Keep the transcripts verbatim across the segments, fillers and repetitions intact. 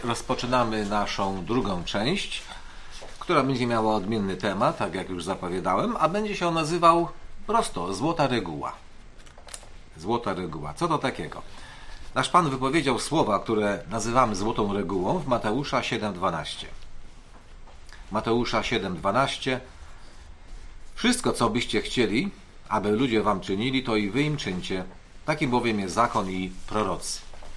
Rozpoczynamy naszą drugą część, która będzie miała odmienny temat, tak jak już zapowiadałem, a będzie się on nazywał prosto Złota Reguła. Złota Reguła. Co to takiego? Nasz Pan wypowiedział słowa, które nazywamy Złotą Regułą w Mateusza siedem dwanaście. Mateusza siedem dwanaście. Wszystko, co byście chcieli, aby ludzie wam czynili, to i wy im czyńcie. Taki bowiem jest zakon i prorocy.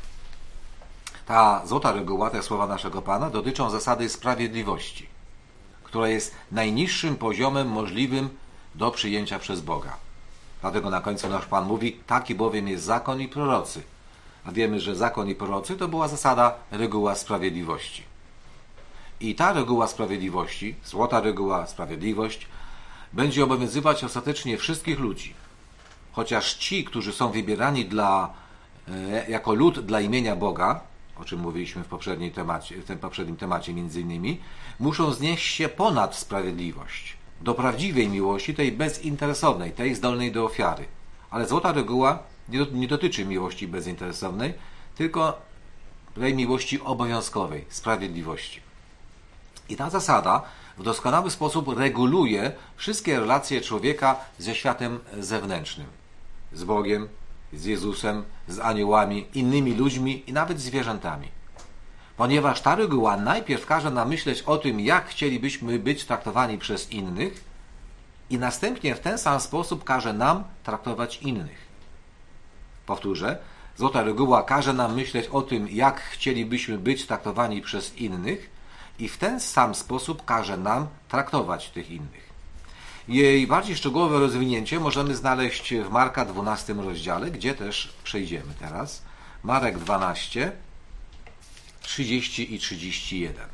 Ta złota reguła, te słowa naszego Pana, dotyczą zasady sprawiedliwości, która jest najniższym poziomem możliwym do przyjęcia przez Boga. Dlatego na końcu nasz Pan mówi, taki bowiem jest zakon i prorocy. A wiemy, że zakon i prorocy to była zasada, reguła sprawiedliwości. I ta reguła sprawiedliwości, złota reguła, sprawiedliwość, będzie obowiązywać ostatecznie wszystkich ludzi. Chociaż ci, którzy są wybierani dla, e, jako lud dla imienia Boga, o czym mówiliśmy w poprzednim temacie, w tym poprzednim temacie między innymi, muszą znieść się ponad sprawiedliwość, do prawdziwej miłości, tej bezinteresownej, tej zdolnej do ofiary. Ale złota reguła nie, do, nie dotyczy miłości bezinteresownej, tylko tej miłości obowiązkowej, sprawiedliwości. I ta zasada w doskonały sposób reguluje wszystkie relacje człowieka ze światem zewnętrznym, z Bogiem, z Jezusem, z aniołami, innymi ludźmi i nawet zwierzętami. Ponieważ ta reguła najpierw każe nam myśleć o tym, jak chcielibyśmy być traktowani przez innych i następnie w ten sam sposób każe nam traktować innych. Powtórzę, złota reguła każe nam myśleć o tym, jak chcielibyśmy być traktowani przez innych i w ten sam sposób każe nam traktować tych innych. Jej bardziej szczegółowe rozwinięcie możemy znaleźć w Marka dwunastym rozdziale, gdzie też przejdziemy teraz. Marek dwanaście, trzydzieści i trzydzieści jeden.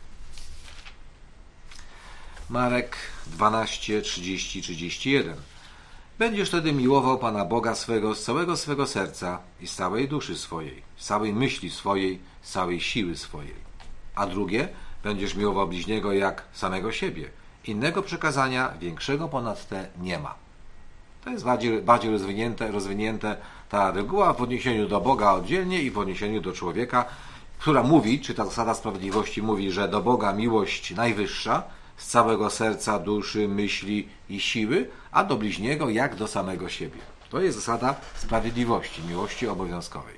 Marek dwanaście, trzydzieści, trzydzieści jeden. Będziesz wtedy miłował Pana Boga swego z całego swego serca i z całej duszy swojej, z całej myśli swojej, z całej siły swojej. A drugie, będziesz miłował bliźniego jak samego siebie. Innego przekazania większego ponad te nie ma. To jest bardziej, bardziej rozwinięte, rozwinięte ta reguła w odniesieniu do Boga oddzielnie i w odniesieniu do człowieka, która mówi, czy ta zasada sprawiedliwości mówi, że do Boga miłość najwyższa, z całego serca, duszy, myśli i siły, a do bliźniego jak do samego siebie. To jest zasada sprawiedliwości, miłości obowiązkowej.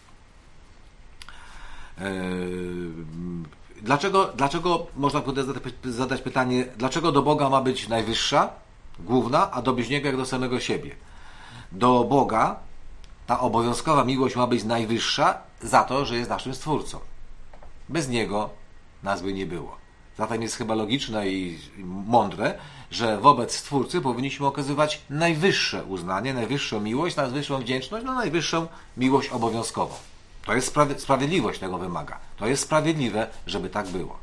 Eee, Dlaczego, dlaczego można zadać pytanie, dlaczego do Boga ma być najwyższa, główna, a do bliźniego jak do samego siebie? Do Boga ta obowiązkowa miłość ma być najwyższa za to, że jest naszym Stwórcą. Bez Niego nas by nie było. Zatem jest chyba logiczne i mądre, że wobec Stwórcy powinniśmy okazywać najwyższe uznanie, najwyższą miłość, najwyższą wdzięczność, no najwyższą miłość obowiązkową. To jest sprawiedliwość, tego wymaga. To jest sprawiedliwe, żeby tak było.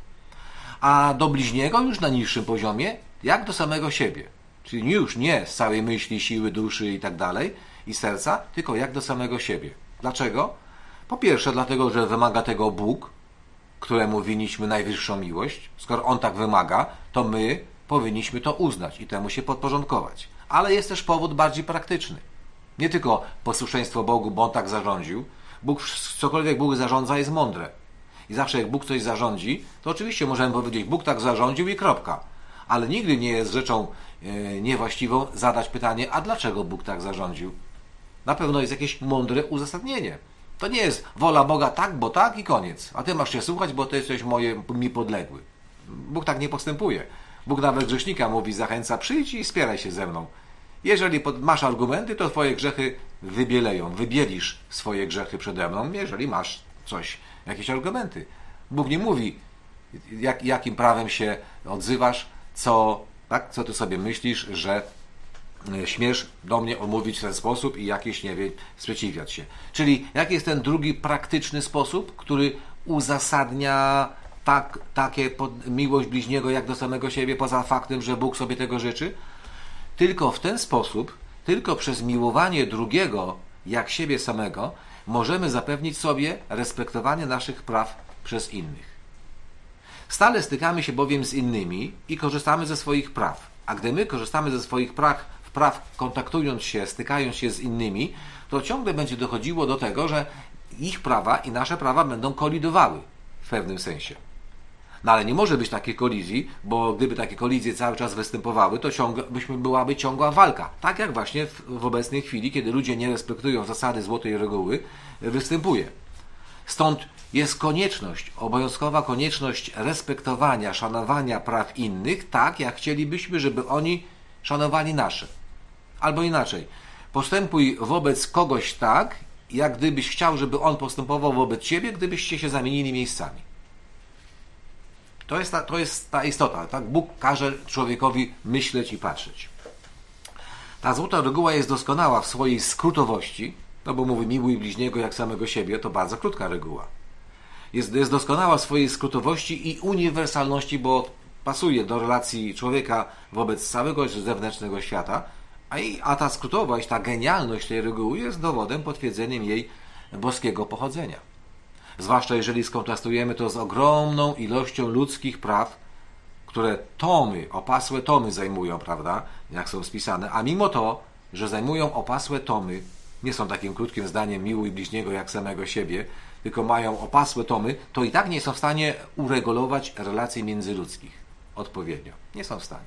A do bliźniego już na niższym poziomie, jak do samego siebie. Czyli już nie z całej myśli, siły, duszy i tak dalej, i serca, tylko jak do samego siebie. Dlaczego? Po pierwsze, dlatego, że wymaga tego Bóg, któremu winniśmy najwyższą miłość. Skoro On tak wymaga, to my powinniśmy to uznać i temu się podporządkować. Ale jest też powód bardziej praktyczny. Nie tylko posłuszeństwo Bogu, bo On tak zarządził. Bóg, cokolwiek Bóg zarządza, jest mądre. I zawsze jak Bóg coś zarządzi, to oczywiście możemy powiedzieć, Bóg tak zarządził i kropka. Ale nigdy nie jest rzeczą e, niewłaściwą zadać pytanie, a dlaczego Bóg tak zarządził? Na pewno jest jakieś mądre uzasadnienie. To nie jest wola Boga tak, bo tak i koniec. A ty masz się słuchać, bo ty jesteś moje, mi podległy. Bóg tak nie postępuje. Bóg nawet grzesznika mówi, zachęca, przyjdź i spieraj się ze mną. Jeżeli masz argumenty, to twoje grzechy wybieleją. Wybielisz swoje grzechy przede mną, jeżeli masz coś, jakieś argumenty. Bóg nie mówi, jak, jakim prawem się odzywasz, co, tak, co ty sobie myślisz, że śmiesz do mnie omówić w ten sposób i jakiś, nie wiem, sprzeciwiać się. Czyli jaki jest ten drugi praktyczny sposób, który uzasadnia tak, takie pod, miłość bliźniego jak do samego siebie, poza faktem, że Bóg sobie tego życzy? Tylko w ten sposób, tylko przez miłowanie drugiego jak siebie samego, możemy zapewnić sobie respektowanie naszych praw przez innych. Stale stykamy się bowiem z innymi i korzystamy ze swoich praw. A gdy my korzystamy ze swoich praw, praw kontaktując się, stykając się z innymi, to ciągle będzie dochodziło do tego, że ich prawa i nasze prawa będą kolidowały. w pewnym sensie. No ale nie może być takiej kolizji, bo gdyby takie kolizje cały czas występowały, to ciągle, byśmy, byłaby ciągła walka. Tak jak właśnie w, w obecnej chwili, kiedy ludzie nie respektują zasady złotej reguły, występuje. Stąd jest konieczność, obowiązkowa konieczność respektowania, szanowania praw innych, tak jak chcielibyśmy, żeby oni szanowali nasze. Albo inaczej, postępuj wobec kogoś tak, jak gdybyś chciał, żeby on postępował wobec ciebie, gdybyście się zamienili miejscami. To jest ta, to jest ta istota. Tak? Bóg każe człowiekowi myśleć i patrzeć. Ta złota reguła jest doskonała w swojej skrótowości, no bo mówi miłuj bliźniego jak samego siebie, to bardzo krótka reguła. Jest, jest doskonała w swojej skrótowości i uniwersalności, bo pasuje do relacji człowieka wobec całego zewnętrznego świata, a, i, a ta skrótowość, ta genialność tej reguły jest dowodem, potwierdzeniem jej boskiego pochodzenia. Zwłaszcza jeżeli skontrastujemy to z ogromną ilością ludzkich praw, które tomy, opasłe tomy zajmują, prawda, jak są spisane, a mimo to, że zajmują opasłe tomy, nie są takim krótkim zdaniem miłuj bliźniego jak samego siebie, tylko mają opasłe tomy, to i tak nie są w stanie uregulować relacji międzyludzkich odpowiednio. Nie są w stanie.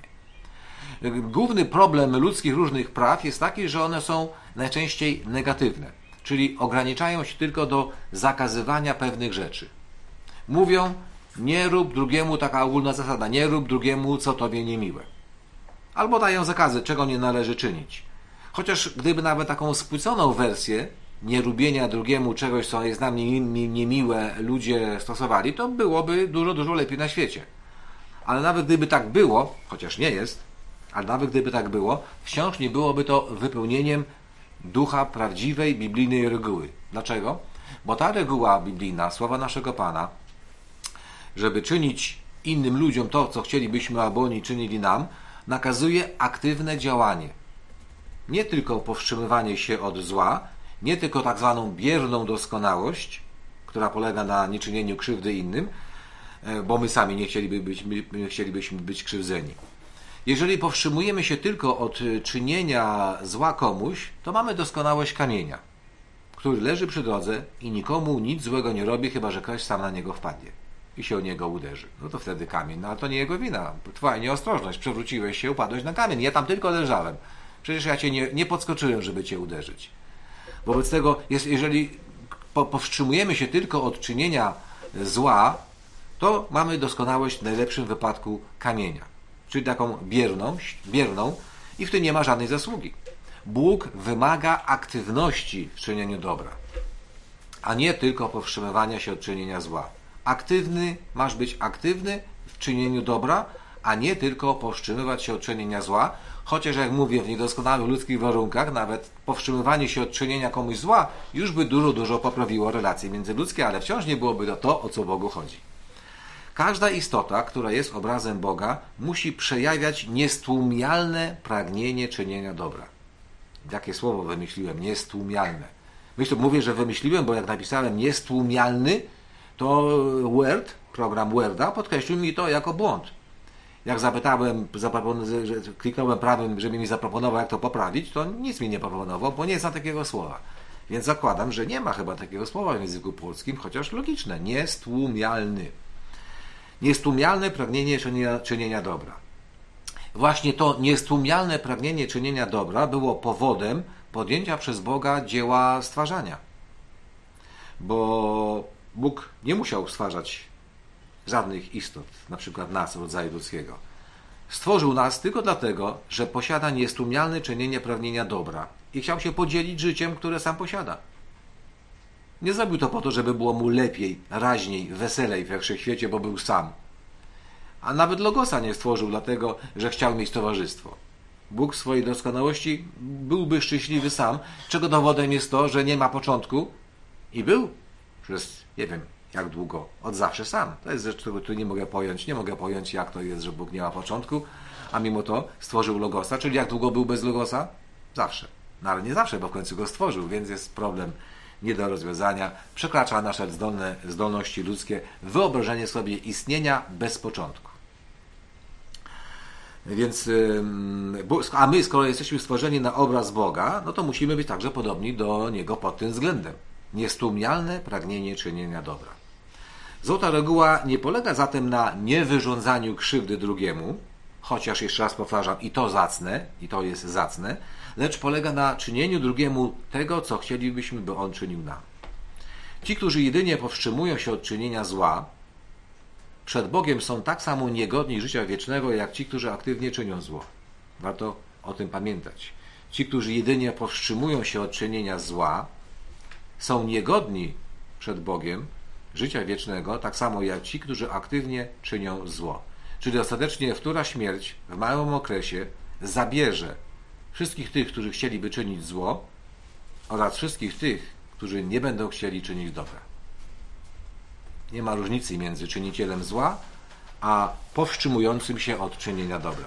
Główny problem ludzkich różnych praw jest taki, że one są najczęściej negatywne, czyli ograniczają się tylko do zakazywania pewnych rzeczy. Mówią, nie rób drugiemu, taka ogólna zasada, nie rób drugiemu, co tobie niemiłe. Albo dają zakazy, czego nie należy czynić. Chociaż gdyby nawet taką spłyconą wersję nierobienia drugiemu czegoś, co jest nam niemiłe, ludzie stosowali, to byłoby dużo, dużo lepiej na świecie. Ale nawet gdyby tak było, chociaż nie jest, ale nawet gdyby tak było, wciąż nie byłoby to wypełnieniem ducha prawdziwej biblijnej reguły. Dlaczego? Bo ta reguła biblijna, słowa naszego Pana, żeby czynić innym ludziom to, co chcielibyśmy, aby oni czynili nam, nakazuje aktywne działanie. Nie tylko powstrzymywanie się od zła, nie tylko tak zwaną bierną doskonałość, która polega na nieczynieniu krzywdy innym, bo my sami nie chcieliby być, my chcielibyśmy być krzywdzeni. Jeżeli powstrzymujemy się tylko od czynienia zła komuś, to mamy doskonałość kamienia, który leży przy drodze i nikomu nic złego nie robi, chyba że ktoś sam na niego wpadnie i się o niego uderzy. No to wtedy kamień, no ale to nie jego wina, twoja nieostrożność, przewróciłeś się, upadłeś na kamień, ja tam tylko leżałem. Przecież ja cię nie, nie podskoczyłem, żeby cię uderzyć. Wobec tego, jest, jeżeli po, powstrzymujemy się tylko od czynienia zła, to mamy doskonałość w najlepszym wypadku kamienia, czyli taką bierną, bierną i w tym nie ma żadnej zasługi. Bóg wymaga aktywności w czynieniu dobra, a nie tylko powstrzymywania się od czynienia zła. Aktywny, masz być aktywny w czynieniu dobra, a nie tylko powstrzymywać się od czynienia zła, chociaż jak mówię, w niedoskonałych ludzkich warunkach nawet powstrzymywanie się od czynienia komuś zła już by dużo, dużo poprawiło relacje międzyludzkie, ale wciąż nie byłoby to to, o co Bogu chodzi. Każda istota, która jest obrazem Boga, musi przejawiać niestłumialne pragnienie czynienia dobra. Jakie słowo wymyśliłem? Niestłumialne. Myślę, mówię, że wymyśliłem, bo jak napisałem niestłumialny, to Word, program Worda, podkreślił mi to jako błąd. Jak zapytałem, że kliknąłem prawym, żeby mi zaproponował, jak to poprawić, to nic mi nie proponował, bo nie znam takiego słowa. Więc zakładam, że nie ma chyba takiego słowa w języku polskim, chociaż logiczne. Niestłumialny. Niestłumialne pragnienie czynienia, czynienia dobra. Właśnie to niestłumialne pragnienie czynienia dobra było powodem podjęcia przez Boga dzieła stwarzania. Bo Bóg nie musiał stwarzać żadnych istot, na przykład nas, rodzaju ludzkiego. Stworzył nas tylko dlatego, że posiada niestłumialne czynienie pragnienia dobra i chciał się podzielić życiem, które sam posiada. Nie zrobił to po to, żeby było mu lepiej, raźniej, weselej we wszechświecie, bo był sam. A nawet Logosa nie stworzył dlatego, że chciał mieć towarzystwo. Bóg w swojej doskonałości byłby szczęśliwy sam, czego dowodem jest to, że nie ma początku i był przez, nie wiem, jak długo, od zawsze sam. To jest rzecz, którą nie mogę pojąć. Nie mogę pojąć, jak to jest, że Bóg nie ma początku, a mimo to stworzył Logosa. Czyli jak długo był bez Logosa? Zawsze. No ale nie zawsze, bo w końcu go stworzył, więc jest problem nie do rozwiązania. Przekracza nasze zdolne, zdolności ludzkie wyobrażenie sobie istnienia bez początku. Więc, a my, skoro jesteśmy stworzeni na obraz Boga, no to musimy być także podobni do Niego pod tym względem. Niestłumialne pragnienie czynienia dobra. Złota reguła nie polega zatem na niewyrządzaniu krzywdy drugiemu, chociaż jeszcze raz powtarzam, i to zacne, i to jest zacne, lecz polega na czynieniu drugiemu tego, co chcielibyśmy, by on czynił nam. Ci, którzy jedynie powstrzymują się od czynienia zła, przed Bogiem są tak samo niegodni życia wiecznego, jak ci, którzy aktywnie czynią zło. Warto o tym pamiętać. Ci, którzy jedynie powstrzymują się od czynienia zła, są niegodni przed Bogiem życia wiecznego, tak samo jak ci, którzy aktywnie czynią zło. Czyli ostatecznie wtóra śmierć w małym okresie zabierze wszystkich tych, którzy chcieliby czynić zło, oraz wszystkich tych, którzy nie będą chcieli czynić dobra. Nie ma różnicy między czynicielem zła, a powstrzymującym się od czynienia dobra.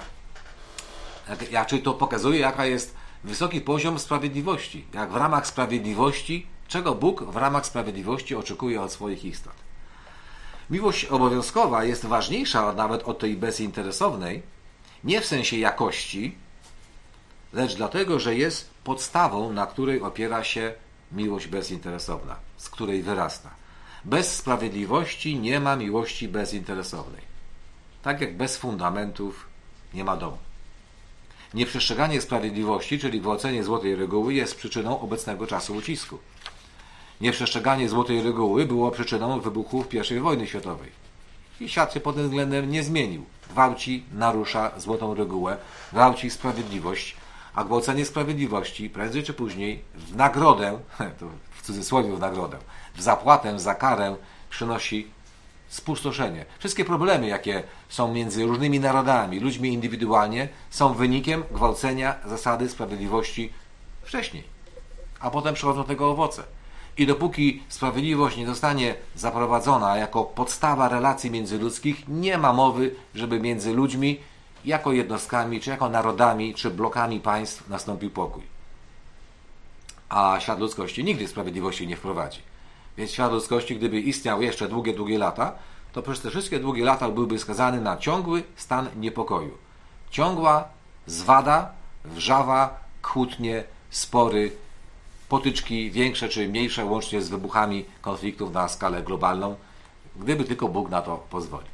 Ja, czyli to pokazuje, jaka jest wysoki poziom sprawiedliwości. Jak w ramach sprawiedliwości, czego Bóg w ramach sprawiedliwości oczekuje od swoich istot. Miłość obowiązkowa jest ważniejsza nawet od tej bezinteresownej, nie w sensie jakości, lecz dlatego, że jest podstawą, na której opiera się miłość bezinteresowna, z której wyrasta. Bez sprawiedliwości nie ma miłości bezinteresownej. Tak jak bez fundamentów nie ma domu. Nieprzestrzeganie sprawiedliwości, czyli gwałcenie złotej reguły, jest przyczyną obecnego czasu ucisku. Nieprzestrzeganie złotej reguły było przyczyną wybuchu pierwszej wojny światowej. I świat się pod tym względem nie zmienił. Gwałci, narusza złotą regułę, gwałci sprawiedliwość, a gwałcenie sprawiedliwości prędzej czy później w nagrodę, to w cudzysłowie w nagrodę, w zapłatę za karę przynosi spustoszenie. Wszystkie problemy, jakie są między różnymi narodami, ludźmi indywidualnie, są wynikiem gwałcenia zasady sprawiedliwości wcześniej. A potem przychodzą tego owoce. I dopóki sprawiedliwość nie zostanie zaprowadzona jako podstawa relacji międzyludzkich, nie ma mowy, żeby między ludźmi, jako jednostkami, czy jako narodami, czy blokami państw nastąpił pokój. A świat ludzkości nigdy sprawiedliwości nie wprowadzi. Więc świat ludzkości, gdyby istniał jeszcze długie, długie lata, to przez te wszystkie długie lata byłby skazany na ciągły stan niepokoju. Ciągła zwada, wrzawa, kłótnie, spory, potyczki większe czy mniejsze, łącznie z wybuchami konfliktów na skalę globalną, gdyby tylko Bóg na to pozwolił.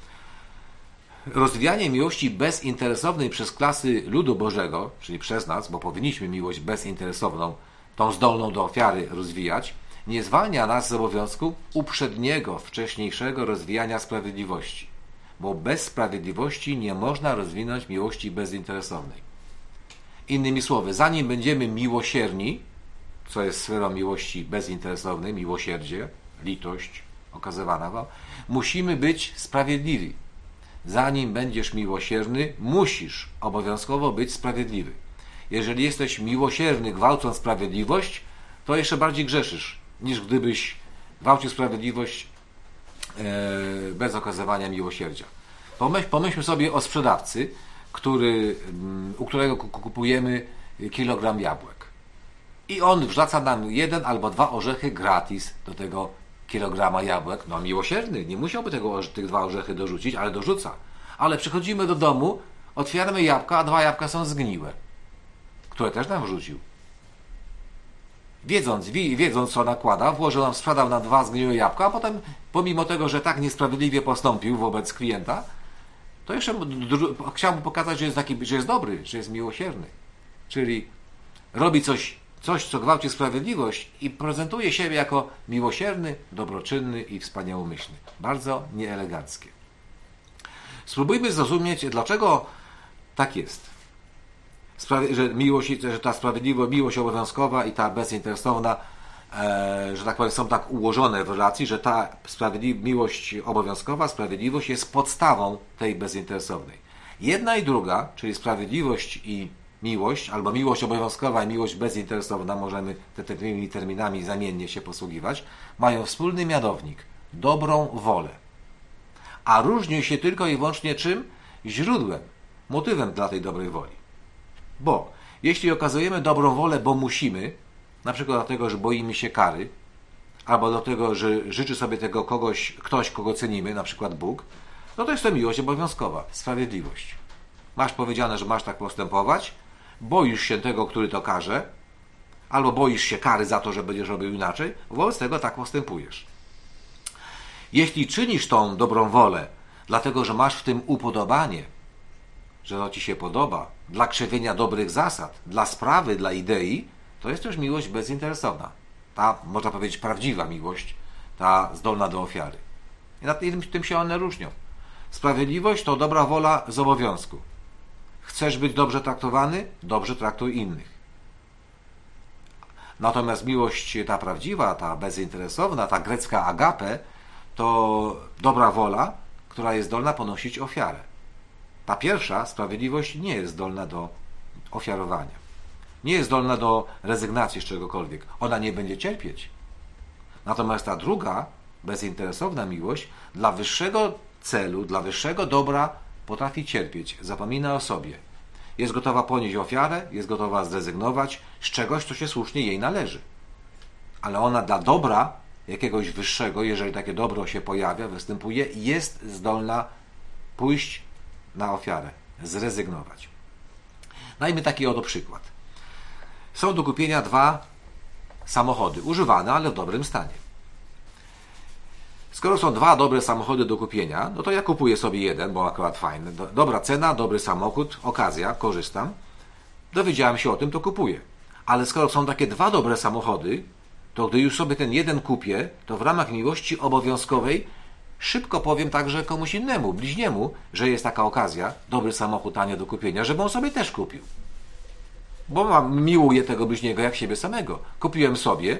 Rozwijanie miłości bezinteresownej przez klasy ludu Bożego, czyli przez nas, bo powinniśmy miłość bezinteresowną, tą zdolną do ofiary rozwijać, nie zwalnia nas z obowiązku uprzedniego, wcześniejszego rozwijania sprawiedliwości, bo bez sprawiedliwości nie można rozwinąć miłości bezinteresownej. Innymi słowy, zanim będziemy miłosierni, co jest sferą miłości bezinteresownej, miłosierdzie, litość okazywana wam, musimy być sprawiedliwi. Zanim będziesz miłosierny, musisz obowiązkowo być sprawiedliwy. Jeżeli jesteś miłosierny, gwałcąc sprawiedliwość, to jeszcze bardziej grzeszysz, niż gdybyś gwałcił sprawiedliwość e, bez okazywania miłosierdzia. Pomyśl, pomyślmy sobie o sprzedawcy, który, u którego kupujemy kilogram jabłek. I on wrzuca nam jeden albo dwa orzechy gratis do tego kilograma jabłek. No miłosierny, nie musiałby tego, tych dwa orzechy dorzucić, ale dorzuca. Ale przychodzimy do domu, otwieramy jabłka, a dwa jabłka są zgniłe, które też nam wrzucił. Wiedząc, wiedząc co nakłada, włożył nam, sprzedał nam dwa zgniłe jabłka, a potem, pomimo tego, że tak niesprawiedliwie postąpił wobec klienta, to jeszcze chciał mu pokazać, że jest, taki, że jest dobry, że jest miłosierny. Czyli robi coś, coś, co gwałci sprawiedliwość i prezentuje siebie jako miłosierny, dobroczynny i wspaniałomyślny. Bardzo nieeleganckie. Spróbujmy zrozumieć, dlaczego tak jest. Sprawie, że, miłość, że ta sprawiedliwość, miłość obowiązkowa i ta bezinteresowna, e, że tak powiem, są tak ułożone w relacji, że ta miłość obowiązkowa, sprawiedliwość jest podstawą tej bezinteresownej. Jedna i druga, czyli sprawiedliwość i miłość, albo miłość obowiązkowa i miłość bezinteresowna, możemy te, tymi terminami zamiennie się posługiwać, mają wspólny mianownik, dobrą wolę. A różnią się tylko i wyłącznie czym? Źródłem, motywem dla tej dobrej woli. Bo jeśli okazujemy dobrą wolę, bo musimy, na przykład dlatego, że boimy się kary, albo dlatego, że życzy sobie tego kogoś, ktoś, kogo cenimy, na przykład Bóg, no to jest to miłość obowiązkowa, sprawiedliwość. Masz powiedziane, że masz tak postępować, boisz się tego, który to każe, albo boisz się kary za to, że będziesz robił inaczej, wobec tego tak postępujesz. Jeśli czynisz tą dobrą wolę, dlatego że masz w tym upodobanie, że to ci się podoba, dla krzewienia dobrych zasad, dla sprawy, dla idei, to jest też miłość bezinteresowna. Ta, można powiedzieć, prawdziwa miłość, ta zdolna do ofiary. I na tym, tym się one różnią. Sprawiedliwość to dobra wola z obowiązku. Chcesz być dobrze traktowany? Dobrze traktuj innych. Natomiast miłość ta prawdziwa, ta bezinteresowna, ta grecka agape, to dobra wola, która jest zdolna ponosić ofiarę. Ta pierwsza, sprawiedliwość, nie jest zdolna do ofiarowania. Nie jest zdolna do rezygnacji z czegokolwiek. Ona nie będzie cierpieć. Natomiast ta druga, bezinteresowna miłość, dla wyższego celu, dla wyższego dobra potrafi cierpieć, zapomina o sobie. Jest gotowa ponieść ofiarę, jest gotowa zrezygnować z czegoś, co się słusznie jej należy. Ale ona dla dobra jakiegoś wyższego, jeżeli takie dobro się pojawia, występuje, jest zdolna pójść na ofiarę, zrezygnować. Dajmy taki oto przykład. Są do kupienia dwa samochody, używane, ale w dobrym stanie. Skoro są dwa dobre samochody do kupienia, no to ja kupuję sobie jeden, bo akurat fajny. Dobra cena, dobry samochód, okazja, korzystam. Dowiedziałem się o tym, to kupuję. Ale skoro są takie dwa dobre samochody, to gdy już sobie ten jeden kupię, to w ramach miłości obowiązkowej szybko powiem także komuś innemu, bliźniemu, że jest taka okazja, dobry samochód tanie do kupienia, żeby on sobie też kupił. Bo mam, miłuję tego bliźniego jak siebie samego. Kupiłem sobie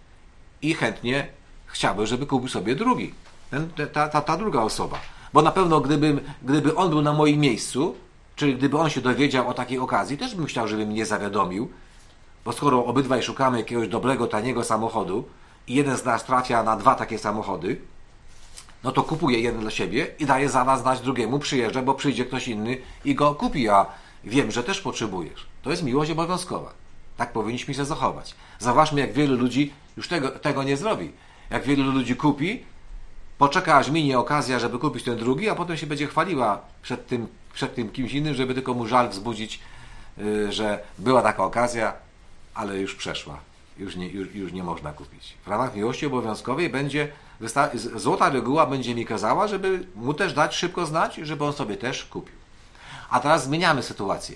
i chętnie chciałbym, żeby kupił sobie drugi. Ten, ta, ta, ta druga osoba. Bo na pewno gdybym, gdyby on był na moim miejscu, czyli gdyby on się dowiedział o takiej okazji, też bym chciał, żeby mnie zawiadomił. Bo skoro obydwaj szukamy jakiegoś dobrego, taniego samochodu i jeden z nas trafia na dwa takie samochody, no to kupuję jeden dla siebie i daję zaraz znać drugiemu, przyjeżdża, bo przyjdzie ktoś inny i go kupi, a wiem, że też potrzebujesz. To jest miłość obowiązkowa. Tak powinniśmy się zachować. Zauważmy, jak wielu ludzi już tego, tego nie zrobi. Jak wielu ludzi kupi, poczeka aż minie okazja, żeby kupić ten drugi, a potem się będzie chwaliła przed tym, przed tym kimś innym, żeby tylko mu żal wzbudzić, yy, że była taka okazja, ale już przeszła. Już nie, już, już nie można kupić. W ramach miłości obowiązkowej będzie złota reguła będzie mi kazała, żeby mu też dać szybko znać, żeby on sobie też kupił. A teraz zmieniamy sytuację.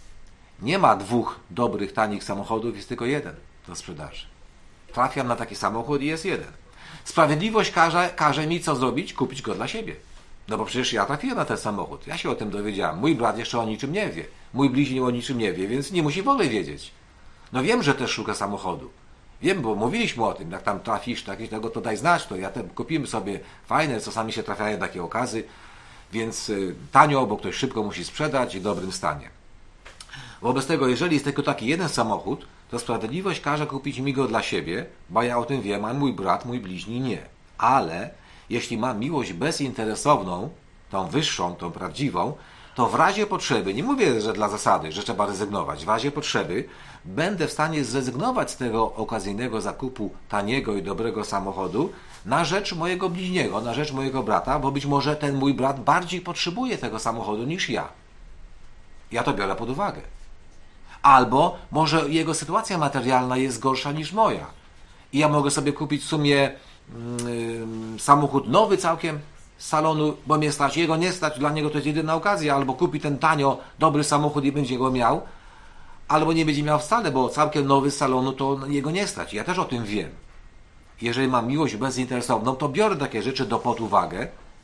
Nie ma dwóch dobrych, tanich samochodów, jest tylko jeden do sprzedaży. Trafiam na taki samochód i jest jeden. Sprawiedliwość każe, każe mi co zrobić? Kupić go dla siebie. No bo przecież ja trafiłem na ten samochód. Ja się o tym dowiedziałem. Mój brat jeszcze o niczym nie wie. Mój bliźni o niczym nie wie, więc nie musi w ogóle wiedzieć. No wiem, że też szuka samochodu. Wiem, bo mówiliśmy o tym, jak tam trafisz, tak, tego to daj znać, to ja tam kupimy sobie fajne, czasami się trafiają takie okazy, więc y, tanio, bo ktoś szybko musi sprzedać i w dobrym stanie. Wobec tego, jeżeli jest tylko taki jeden samochód, to sprawiedliwość każe kupić mi go dla siebie, bo ja o tym wiem, a mój brat, mój bliźni nie. Ale jeśli mam miłość bezinteresowną, tą wyższą, tą prawdziwą, to w razie potrzeby, nie mówię, że dla zasady, że trzeba rezygnować, w razie potrzeby będę w stanie zrezygnować z tego okazyjnego zakupu taniego i dobrego samochodu na rzecz mojego bliźniego, na rzecz mojego brata, bo być może ten mój brat bardziej potrzebuje tego samochodu niż ja. Ja to biorę pod uwagę. Albo może jego sytuacja materialna jest gorsza niż moja. I ja mogę sobie kupić w sumie yy, samochód nowy całkiem z salonu, bo mnie stać, jego nie stać, dla niego to jest jedyna okazja, albo kupi ten tanio, dobry samochód i będzie go miał, albo nie będzie miał wcale, bo całkiem nowy z salonu to jego nie stać. Ja też o tym wiem. Jeżeli mam miłość bezinteresowną, to biorę takie rzeczy do pod uwagę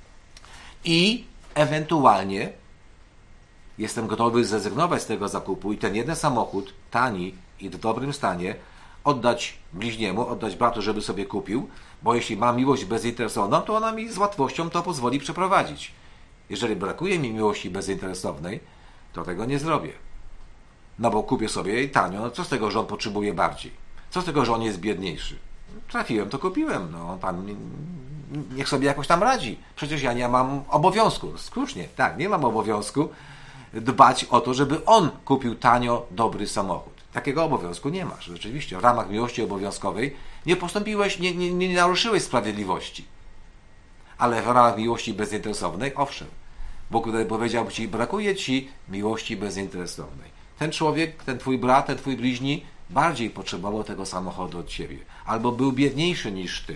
i ewentualnie jestem gotowy zrezygnować z tego zakupu i ten jeden samochód, tani i w dobrym stanie, oddać bliźniemu, oddać bratu, żeby sobie kupił, bo jeśli mam miłość bezinteresowną, to ona mi z łatwością to pozwoli przeprowadzić. Jeżeli brakuje mi miłości bezinteresownej, to tego nie zrobię. No bo kupię sobie i tanio, no co z tego, że on potrzebuje bardziej? Co z tego, że on jest biedniejszy? Trafiłem, to kupiłem, no pan niech sobie jakoś tam radzi. Przecież ja nie mam obowiązku, słusznie, tak, nie mam obowiązku dbać o to, żeby on kupił tanio dobry samochód. Takiego obowiązku nie masz. Rzeczywiście, w ramach miłości obowiązkowej nie postąpiłeś, nie, nie, nie naruszyłeś sprawiedliwości. Ale w ramach miłości bezinteresownej, owszem. Bóg powiedział ci, brakuje ci miłości bezinteresownej. Ten człowiek, ten twój brat, ten twój bliźni bardziej potrzebował tego samochodu od ciebie. Albo był biedniejszy niż ty.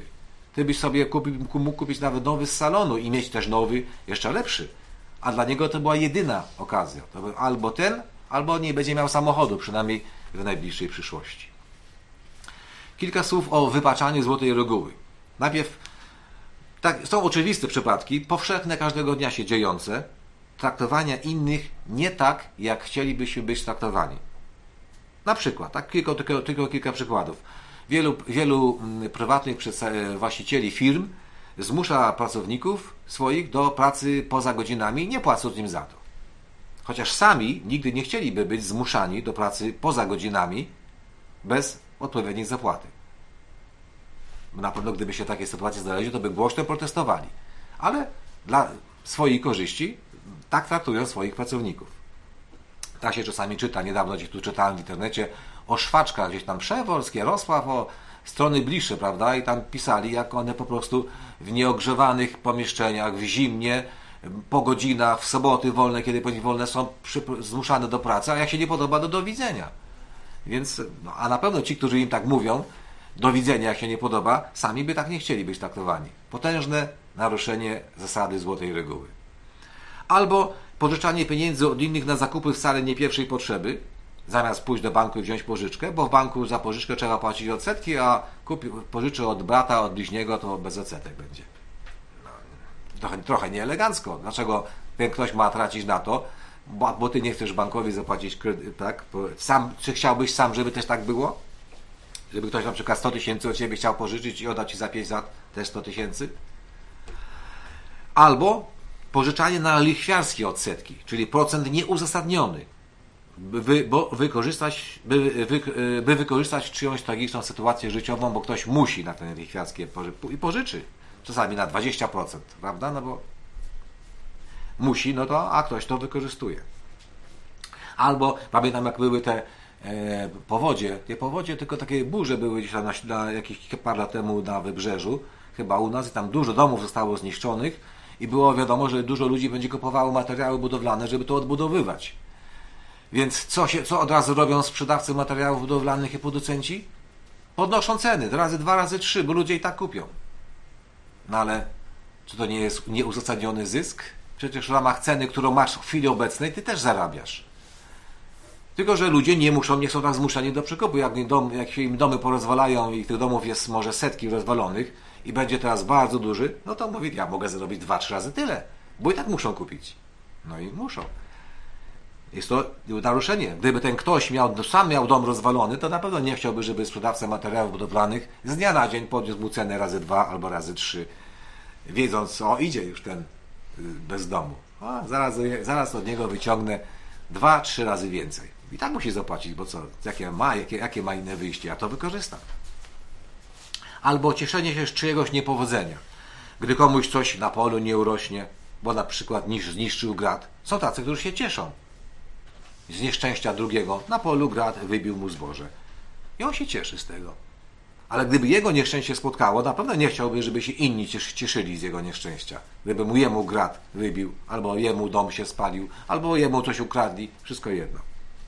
Ty byś sobie kupi, mógł kupić nawet nowy z salonu i mieć też nowy, jeszcze lepszy. A dla niego to była jedyna okazja. To był albo ten, albo nie będzie miał samochodu, przynajmniej w najbliższej przyszłości. Kilka słów o wypaczaniu złotej reguły. Najpierw, tak, są oczywiste przypadki, powszechne każdego dnia się dziejące, traktowania innych nie tak, jak chcielibyśmy być traktowani. Na przykład, tak, tylko, tylko, tylko kilka przykładów. Wielu, wielu prywatnych właścicieli firm zmusza pracowników swoich do pracy poza godzinami, nie płacąc im za to. Chociaż sami nigdy nie chcieliby być zmuszani do pracy poza godzinami bez odpowiedniej zapłaty. Na pewno gdyby się takie sytuacje znaleźli, to by głośno protestowali. Ale dla swojej korzyści tak traktują swoich pracowników. Tak się czasami czyta, niedawno gdzieś tu czytałem w internecie o szwaczkach, gdzieś tam Przeworsk, Jarosław, o strony bliższe, prawda? I tam pisali, jak one po prostu w nieogrzewanych pomieszczeniach, w zimnie, po godzinach, w soboty wolne, kiedy powinny wolne, są przy, zmuszane do pracy, a jak się nie podoba, do do widzenia. Więc, no, a na pewno ci, którzy im tak mówią, do widzenia, jak się nie podoba, sami by tak nie chcieli być traktowani. Potężne naruszenie zasady złotej reguły. Albo pożyczanie pieniędzy od innych na zakupy wcale nie pierwszej potrzeby, zamiast pójść do banku i wziąć pożyczkę, bo w banku za pożyczkę trzeba płacić odsetki, a kupi, pożyczę od brata, od bliźniego, to bez odsetek będzie. No, trochę, trochę nieelegancko. Dlaczego ten ktoś ma tracić na to, bo, bo ty nie chcesz bankowi zapłacić kredyt, tak? Sam, czy chciałbyś sam, żeby też tak było? Żeby ktoś na przykład sto tysięcy od ciebie chciał pożyczyć i oddać ci za pięć lat też sto tysięcy? Albo pożyczanie na lichwiarskie odsetki, czyli procent nieuzasadniony, by, bo wykorzystać, by, wy, by wykorzystać czyjąś tragiczną sytuację życiową, bo ktoś musi na ten lichwiarskie poży i pożyczy. Czasami na dwadzieścia procent, prawda? No bo musi, no to, a ktoś to wykorzystuje. Albo pamiętam, jak były te e, powodzie, nie powodzie, tylko takie burze były gdzieś tam na, na jakieś parę lat temu na Wybrzeżu, chyba u nas, i tam dużo domów zostało zniszczonych i było wiadomo, że dużo ludzi będzie kupowało materiały budowlane, żeby to odbudowywać. Więc co, się, co od razu robią sprzedawcy materiałów budowlanych i producenci? Podnoszą ceny, razy dwa, razy trzy, bo ludzie i tak kupią. No ale czy to nie jest nieuzasadniony zysk? Przecież w ramach ceny, którą masz w chwili obecnej, ty też zarabiasz. Tylko że ludzie nie muszą, nie są tak zmuszeni do przekupu. Jak, dom, jak się im domy porozwalają i tych domów jest może setki rozwalonych i będzie teraz bardzo duży, no to mówi, ja mogę zarobić dwa, trzy razy tyle, bo i tak muszą kupić. No i muszą. Jest to naruszenie. Gdyby ten ktoś miał, sam miał dom rozwalony, to na pewno nie chciałby, żeby sprzedawca materiałów budowlanych z dnia na dzień podniósł mu cenę razy dwa albo razy trzy, wiedząc, o, idzie już ten bez domu. O, zaraz, zaraz od niego wyciągnę dwa, trzy razy więcej. I tak musi zapłacić, bo co? Jakie ma, jakie, jakie ma inne wyjście? Ja to wykorzystam. Albo cieszenie się z czyjegoś niepowodzenia. Gdy komuś coś na polu nie urośnie, bo na przykład zniszczył grat. Są tacy, którzy się cieszą z nieszczęścia drugiego. Na polu grat wybił mu zboże. I on się cieszy z tego. Ale gdyby jego nieszczęście spotkało, na pewno nie chciałby, żeby się inni cieszyli z jego nieszczęścia. Gdyby mu jemu grat wybił, albo jemu dom się spalił, albo jemu coś ukradli, wszystko jedno.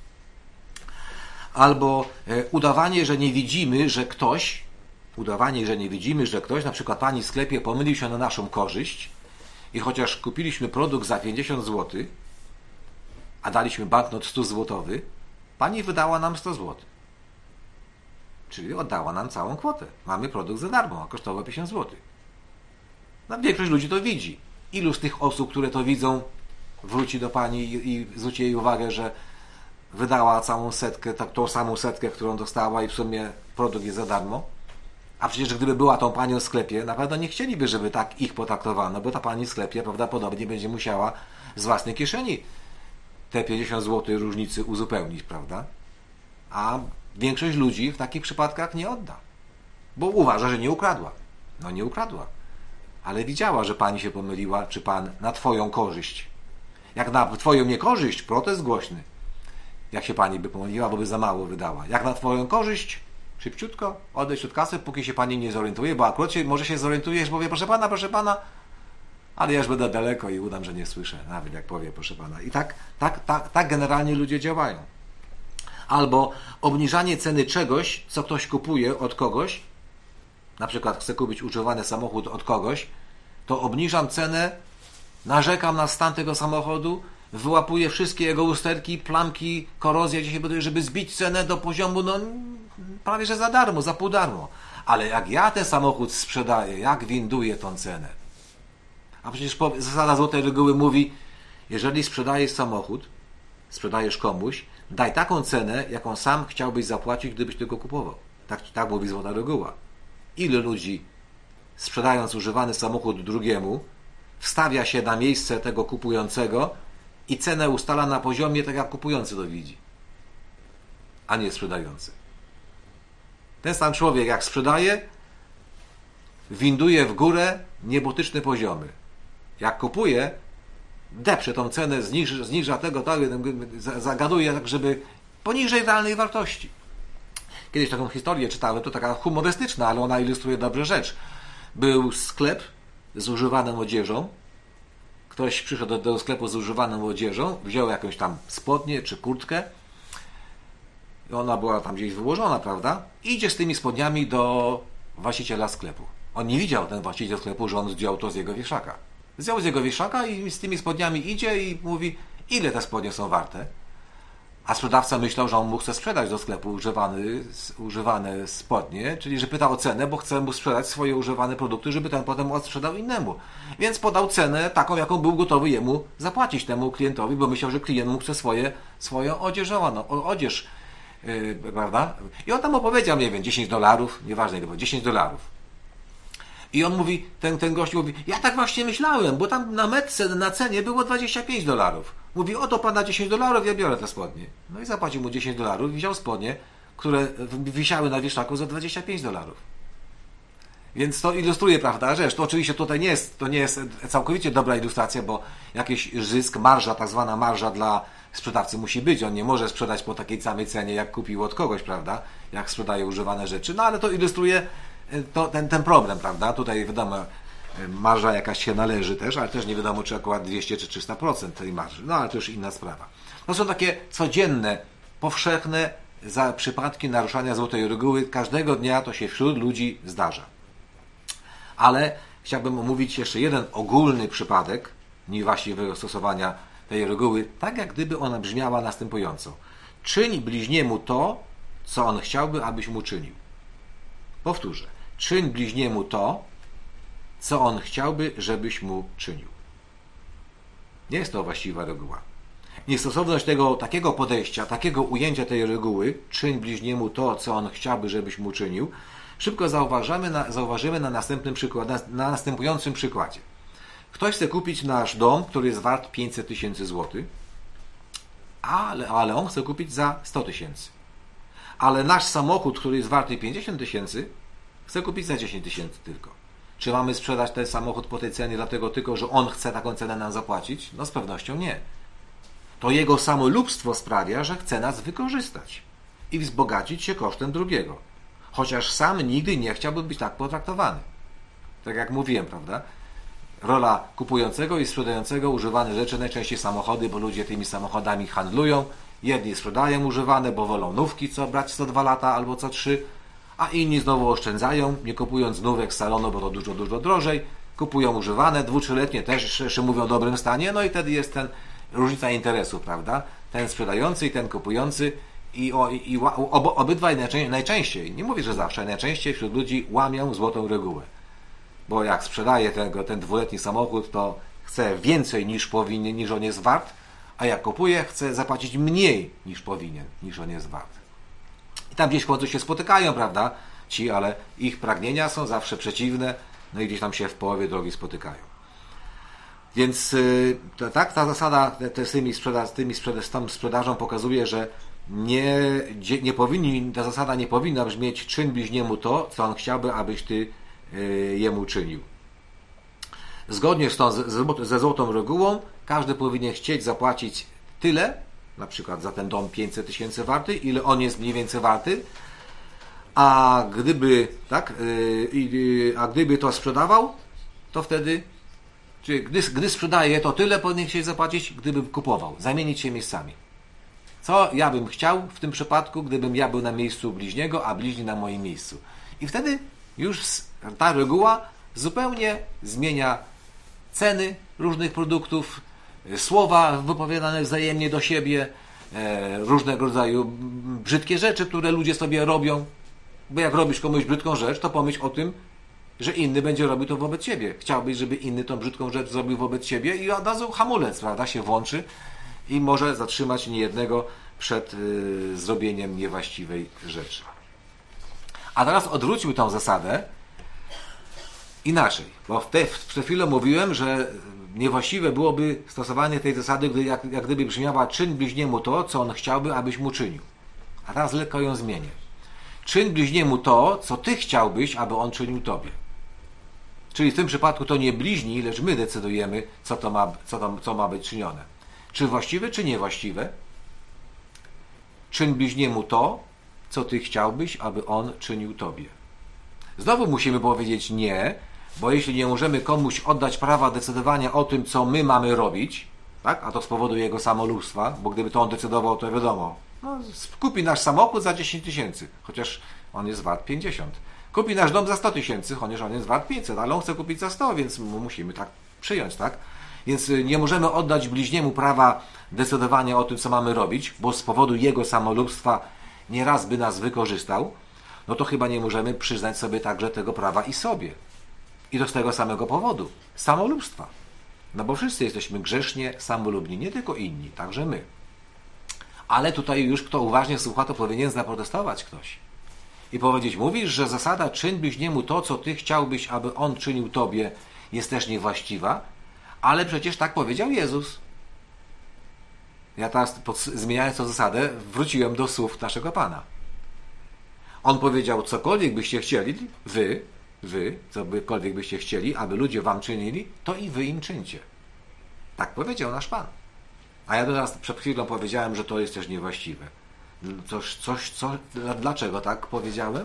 Albo e, udawanie, że nie widzimy, że ktoś, udawanie, że nie widzimy, że ktoś, na przykład pani w sklepie pomylił się na naszą korzyść i chociaż kupiliśmy produkt za pięćdziesiąt złotych, a daliśmy banknot sto złotowy, pani wydała nam sto złotych. Czyli oddała nam całą kwotę. Mamy produkt za darmo, a kosztował pięćdziesiąt złotych. No, większość ludzi to widzi. Ilu z tych osób, które to widzą, wróci do pani i, i zwróci jej uwagę, że wydała całą setkę, tak, tą samą setkę, którą dostała i w sumie produkt jest za darmo? A przecież gdyby była tą panią w sklepie, na pewno nie chcieliby, żeby tak ich potraktowano, bo ta pani w sklepie prawdopodobnie będzie musiała z własnej kieszeni te pięćdziesiąt złotych różnicy uzupełnić, prawda? A większość ludzi w takich przypadkach nie odda, bo uważa, że nie ukradła. No nie ukradła, ale widziała, że pani się pomyliła, czy pan na twoją korzyść. Jak na twoją niekorzyść, protest głośny. Jak się pani by pomyliła, bo by za mało wydała. Jak na twoją korzyść, szybciutko odejść od kasy, póki się pani nie zorientuje, bo akurat się, może się zorientujesz, powie, proszę pana, proszę pana, ale ja już będę daleko i udam, że nie słyszę, nawet jak powie, proszę pana. I tak, tak, tak, tak generalnie ludzie działają. Albo obniżanie ceny czegoś, co ktoś kupuje od kogoś, na przykład chcę kupić używany samochód od kogoś, to obniżam cenę, narzekam na stan tego samochodu, wyłapuję wszystkie jego usterki, plamki, korozję, żeby zbić cenę do poziomu, no prawie że za darmo, za pół darmo. Ale jak ja ten samochód sprzedaję, jak winduję tą cenę? A przecież zasada złotej reguły mówi, jeżeli sprzedajesz samochód, sprzedajesz komuś, daj taką cenę, jaką sam chciałbyś zapłacić, gdybyś tego kupował. Tak, tak mówi złota reguła. Ile ludzi, sprzedając używany samochód drugiemu, wstawia się na miejsce tego kupującego i cenę ustala na poziomie, tak jak kupujący to widzi, a nie sprzedający. Ten sam człowiek, jak sprzedaje, winduje w górę niebotyczne poziomy. Jak kupuje, deprze tą cenę, zniża, zniża tego, tak, zagaduje tak, żeby poniżej realnej wartości. Kiedyś taką historię czytałem, to taka humorystyczna, ale ona ilustruje dobrze rzecz. Był sklep z używaną odzieżą. Ktoś przyszedł do tego sklepu z używaną odzieżą, wziął jakąś tam spodnię czy kurtkę. I ona była tam gdzieś wyłożona, prawda? I idzie z tymi spodniami do właściciela sklepu. On nie widział, ten właściciel sklepu, że on zdjął to z jego wieszaka. Zdjął z jego wieszaka i z tymi spodniami idzie i mówi, ile te spodnie są warte. A sprzedawca myślał, że on mu chce sprzedać do sklepu używany, używane spodnie, czyli że pyta o cenę, bo chce mu sprzedać swoje używane produkty, żeby ten potem odsprzedał innemu. Więc podał cenę taką, jaką był gotowy jemu zapłacić temu klientowi, bo myślał, że klient mu chce swoje, swoją odzieżowaną, odzież, yy, prawda? I on tam opowiedział, nie wiem, dziesięć dolarów, nieważne ile było, dziesięć dolarów. I on mówi, ten, ten gość mówi, ja tak właśnie myślałem, bo tam na metce, na cenie było dwadzieścia pięć dolarów. Mówi, oto pana dziesięć dolarów, ja biorę te spodnie. No i zapłacił mu dziesięć dolarów i wziął spodnie, które wisiały na wieszaku za dwadzieścia pięć dolarów. Więc to ilustruje, prawda, rzecz. To oczywiście tutaj nie jest, to nie jest całkowicie dobra ilustracja, bo jakiś zysk, marża, tak zwana marża dla sprzedawcy musi być. On nie może sprzedać po takiej samej cenie, jak kupił od kogoś, prawda, jak sprzedaje używane rzeczy. No ale to ilustruje to, ten, ten problem, prawda. Tutaj wiadomo, marża jakaś się należy też, ale też nie wiadomo, czy akurat dwieście czy trzysta procent tej marży. No ale to już inna sprawa. To są takie codzienne, powszechne za przypadki naruszania złotej reguły. Każdego dnia to się wśród ludzi zdarza. Ale chciałbym omówić jeszcze jeden ogólny przypadek niewłaściwego stosowania tej reguły, tak jak gdyby ona brzmiała następująco. Czyń bliźniemu to, co on chciałby, abyś mu czynił. Powtórzę. Czyń bliźniemu to, co on chciałby, żebyś mu czynił. Nie jest to właściwa reguła. Niestosowność tego takiego podejścia, takiego ujęcia tej reguły, czyń bliźniemu to, co on chciałby, żebyś mu czynił, szybko zauważymy na, zauważymy na następnym przykład, na, na następującym przykładzie. Ktoś chce kupić nasz dom, który jest wart pięćset tysięcy złotych, ale, ale on chce kupić za sto tysięcy. Ale nasz samochód, który jest warty pięćdziesiąt tysięcy, chce kupić za dziesięć tysięcy tylko. Czy mamy sprzedać ten samochód po tej cenie dlatego tylko, że on chce taką cenę nam zapłacić? No z pewnością nie. To jego samolubstwo sprawia, że chce nas wykorzystać i wzbogacić się kosztem drugiego. Chociaż sam nigdy nie chciałby być tak potraktowany. Tak jak mówiłem, prawda? Rola kupującego i sprzedającego używane rzeczy, najczęściej samochody, bo ludzie tymi samochodami handlują. Jedni sprzedają używane, bo wolą nówki, co brać co dwa lata albo co trzy, a inni znowu oszczędzają, nie kupując nówek z salonu, bo to dużo, dużo drożej. Kupują używane, dwu, trzyletnie też jeszcze mówią o dobrym stanie, no i wtedy jest ten różnica interesu, prawda? Ten sprzedający i ten kupujący i, o, i, i ob, obydwaj najczęściej, nie mówię, że zawsze, najczęściej wśród ludzi łamią złotą regułę. Bo jak sprzedaje tego, ten dwuletni samochód, to chce więcej niż powinien, niż on jest wart, a jak kupuje, chce zapłacić mniej niż powinien, niż on jest wart. I tam gdzieś w końcu się spotykają, prawda? Ci, ale ich pragnienia są zawsze przeciwne, no i gdzieś tam się w połowie drogi spotykają. Więc to, tak, ta zasada te, z, tymi sprzeda, z, tymi sprzeda, z tą sprzedażą pokazuje, że nie, nie powinni, ta zasada nie powinna brzmieć czyń bliźniemu to, co on chciałby, abyś ty y, jemu czynił. Zgodnie z tą, z, ze złotą regułą każdy powinien chcieć zapłacić tyle, na przykład za ten dom pięćset tysięcy warty, ile on jest mniej więcej warty, a gdyby tak, yy, a gdyby to sprzedawał, to wtedy, czyli gdy, gdy sprzedaje, to tyle powinien chcieć zapłacić, gdyby kupował, zamienić się miejscami. Co ja bym chciał w tym przypadku, gdybym ja był na miejscu bliźniego, a bliźni na moim miejscu. I wtedy już Ta reguła zupełnie zmienia ceny różnych produktów, słowa wypowiadane wzajemnie do siebie, różnego rodzaju brzydkie rzeczy, które ludzie sobie robią. Bo jak robisz komuś brzydką rzecz, to pomyśl o tym, że inny będzie robił to wobec ciebie. Chciałbyś, żeby inny tą brzydką rzecz zrobił wobec ciebie i od razu hamulec, prawda, się włączy i może zatrzymać niejednego przed y, zrobieniem niewłaściwej rzeczy. A teraz odwróćmy tą zasadę inaczej, bo w te, przed chwilą mówiłem, że niewłaściwe byłoby stosowanie tej zasady, gdy, jak, jak gdyby brzmiała: czyń bliźniemu to, co on chciałby, abyś mu czynił. A teraz lekko ją zmienię. Czyń bliźniemu to, co ty chciałbyś, aby on czynił tobie. Czyli w tym przypadku to nie bliźni, lecz my decydujemy, co to ma, co to, co ma być czynione. Czy właściwe, czy niewłaściwe? Czyń bliźniemu to, co ty chciałbyś, aby on czynił tobie. Znowu musimy powiedzieć nie, bo jeśli nie możemy komuś oddać prawa decydowania o tym, co my mamy robić, tak? A to z powodu jego samolubstwa, bo gdyby to on decydował, to wiadomo, no, kupi nasz samochód za dziesięć tysięcy, chociaż on jest wart pięćdziesiąt. Kupi nasz dom za sto tysięcy, chociaż on jest wart pięćset, ale on chce kupić za sto, więc musimy tak przyjąć, tak? Więc nie możemy oddać bliźniemu prawa decydowania o tym, co mamy robić, bo z powodu jego samolubstwa nieraz by nas wykorzystał, no to chyba nie możemy przyznać sobie także tego prawa i sobie. I to z tego samego powodu. Samolubstwa. No bo wszyscy jesteśmy grzesznie samolubni, nie tylko inni, także my. Ale tutaj już kto uważnie słucha, to powinien zaprotestować ktoś. I powiedzieć: mówisz, że zasada czyń bliźniemu to, co ty chciałbyś, aby on czynił tobie, jest też niewłaściwa, ale przecież tak powiedział Jezus. Ja teraz, pod, zmieniając tę zasadę, wróciłem do słów naszego Pana. On powiedział: cokolwiek byście chcieli, wy, wy, cokolwiek byście chcieli, aby ludzie wam czynili, to i wy im czyńcie. Tak powiedział nasz Pan. A ja teraz przed chwilą powiedziałem, że to jest też niewłaściwe. Coś, coś, co, dlaczego tak powiedziałem?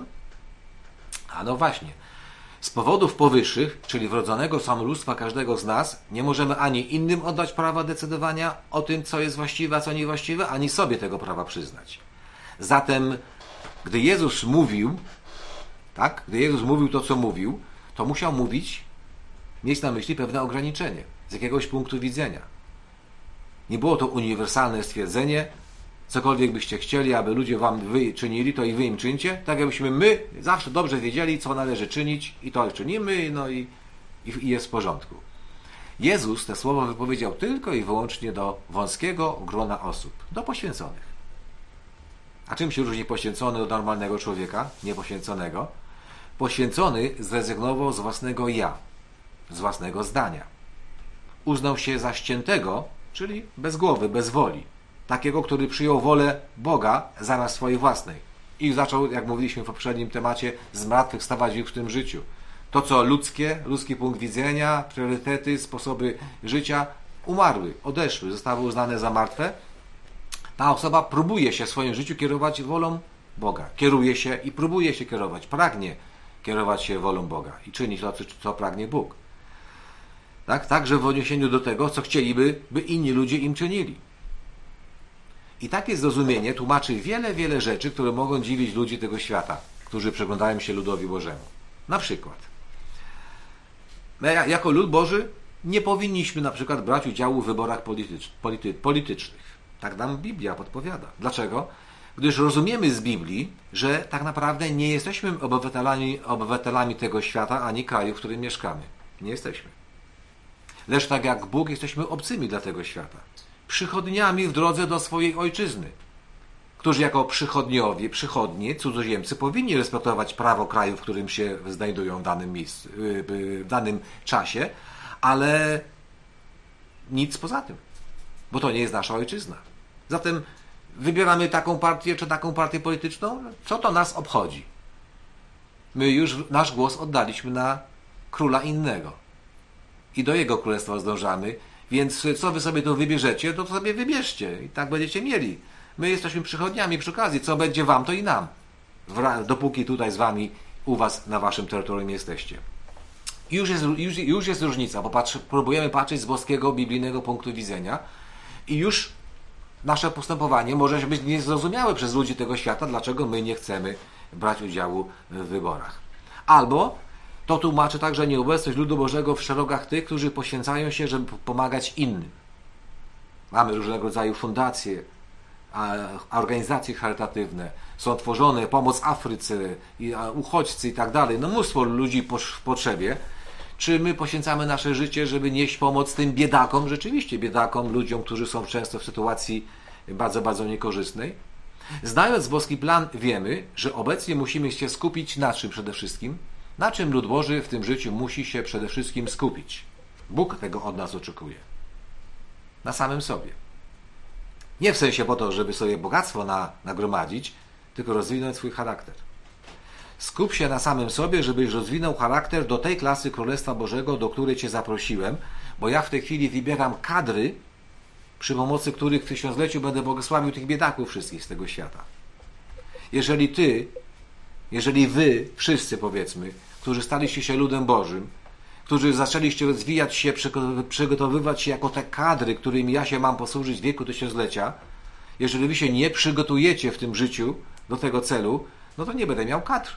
A no właśnie. Z powodów powyższych, czyli wrodzonego samolubstwa każdego z nas, nie możemy ani innym oddać prawa decydowania o tym, co jest właściwe, a co niewłaściwe, ani sobie tego prawa przyznać. Zatem, gdy Jezus mówił, tak, gdy Jezus mówił to, co mówił, to musiał mówić, mieć na myśli pewne ograniczenie z jakiegoś punktu widzenia. Nie było to uniwersalne stwierdzenie: cokolwiek byście chcieli, aby ludzie wam wy czynili, to i wy im czyńcie, tak jakbyśmy my zawsze dobrze wiedzieli, co należy czynić i to czynimy, no i, i, i jest w porządku. Jezus te słowa wypowiedział tylko i wyłącznie do wąskiego grona osób, do poświęconych. A czym się różni poświęcony od normalnego człowieka, niepoświęconego? Poświęcony zrezygnował z własnego ja, z własnego zdania. Uznał się za ściętego, czyli bez głowy, bez woli. Takiego, który przyjął wolę Boga zamiast swojej własnej. I zaczął, jak mówiliśmy w poprzednim temacie, zmartwychwstawać w tym życiu. To, co ludzkie, ludzki punkt widzenia, priorytety, sposoby życia umarły, odeszły, zostały uznane za martwe. Ta osoba próbuje się w swoim życiu kierować wolą Boga. Kieruje się i próbuje się kierować, pragnie kierować się wolą Boga i czynić to, co pragnie Bóg. Tak? Także w odniesieniu do tego, co chcieliby, by inni ludzie im czynili. I takie zrozumienie tłumaczy wiele, wiele rzeczy, które mogą dziwić ludzi tego świata, którzy przyglądają się ludowi Bożemu. Na przykład, my jako lud Boży nie powinniśmy na przykład brać udziału w wyborach politycz, polity, politycznych. Tak nam Biblia podpowiada. Dlaczego? Gdyż rozumiemy z Biblii, że tak naprawdę nie jesteśmy obywatelami, obywatelami tego świata, ani kraju, w którym mieszkamy. Nie jesteśmy. Lecz tak jak Bóg, jesteśmy obcymi dla tego świata. Przychodniami w drodze do swojej ojczyzny, którzy jako przychodniowie, przychodnie, cudzoziemcy powinni respektować prawo kraju, w którym się znajdują w danym miejscu, w danym czasie, ale nic poza tym, bo to nie jest nasza ojczyzna. Zatem wybieramy taką partię czy taką partię polityczną, co to nas obchodzi? My już nasz głos oddaliśmy na króla innego i do jego królestwa zdążamy. Więc co wy sobie tu wybierzecie, to, to sobie wybierzcie i tak będziecie mieli. My jesteśmy przychodniami przy okazji, co będzie wam, to i nam. Dopóki tutaj z wami, u was, na waszym terytorium jesteście. I już jest, już, już jest różnica, bo patrzy, próbujemy patrzeć z boskiego, biblijnego punktu widzenia i już nasze postępowanie może być niezrozumiałe przez ludzi tego świata, dlaczego my nie chcemy brać udziału w wyborach. Albo To tłumaczy także nieobecność ludu Bożego w szeregach tych, którzy poświęcają się, żeby pomagać innym. Mamy różnego rodzaju fundacje, organizacje charytatywne, są tworzone, pomoc Afryce, uchodźcy i tak dalej. No mnóstwo ludzi w potrzebie. Czy my poświęcamy nasze życie, żeby nieść pomoc tym biedakom, rzeczywiście biedakom, ludziom, którzy są często w sytuacji bardzo, bardzo niekorzystnej? Znając boski plan, wiemy, że obecnie musimy się skupić na czym przede wszystkim? Na czym lud Boży w tym życiu musi się przede wszystkim skupić? Bóg tego od nas oczekuje. Na samym sobie. Nie w sensie po to, żeby sobie bogactwo na, nagromadzić, tylko rozwinąć swój charakter. Skup się na samym sobie, żebyś rozwinął charakter do tej klasy Królestwa Bożego, do której Cię zaprosiłem, bo ja w tej chwili wybieram kadry, przy pomocy których w tysiącleciu będę błogosławił tych biedaków wszystkich z tego świata. Jeżeli Ty, jeżeli Wy, wszyscy powiedzmy, którzy staliście się ludem Bożym, którzy zaczęliście rozwijać się, przygotowywać się jako te kadry, którymi ja się mam posłużyć w wieku tysiąclecia, jeżeli Wy się nie przygotujecie w tym życiu do tego celu, no to nie będę miał kadr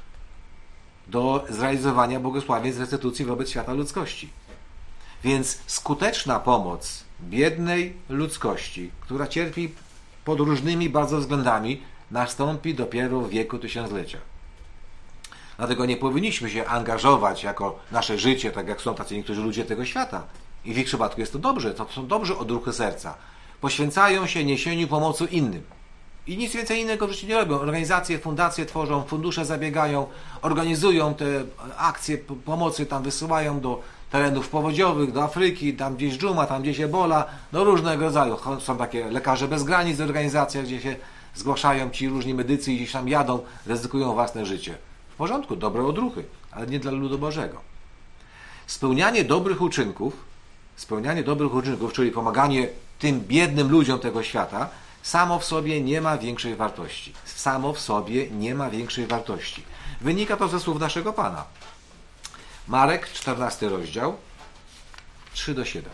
do zrealizowania błogosławień z restytucji wobec świata ludzkości. Więc skuteczna pomoc biednej ludzkości, która cierpi pod różnymi bardzo względami, nastąpi dopiero w wieku tysiąclecia. Dlatego nie powinniśmy się angażować jako nasze życie, tak jak są tacy niektórzy ludzie tego świata. I w ich przypadku jest to dobrze, to są dobrze odruchy serca. Poświęcają się niesieniu pomocy innym. I nic więcej innego w życiu nie robią. Organizacje, fundacje tworzą, fundusze zabiegają, organizują te akcje pomocy, tam wysyłają do terenów powodziowych, do Afryki, tam gdzieś dżuma, tam gdzieś ebola, do różnego rodzaju. Są takie lekarze bez granic organizacje, gdzie się zgłaszają ci różni medycy i gdzieś tam jadą, ryzykują własne życie. W porządku, dobre odruchy, ale nie dla ludu Bożego. Spełnianie dobrych uczynków, spełnianie dobrych uczynków, czyli pomaganie tym biednym ludziom tego świata, samo w sobie nie ma większej wartości. Samo w sobie nie ma większej wartości. Wynika to ze słów naszego Pana. Marek, czternasty rozdział, trzy do siedem.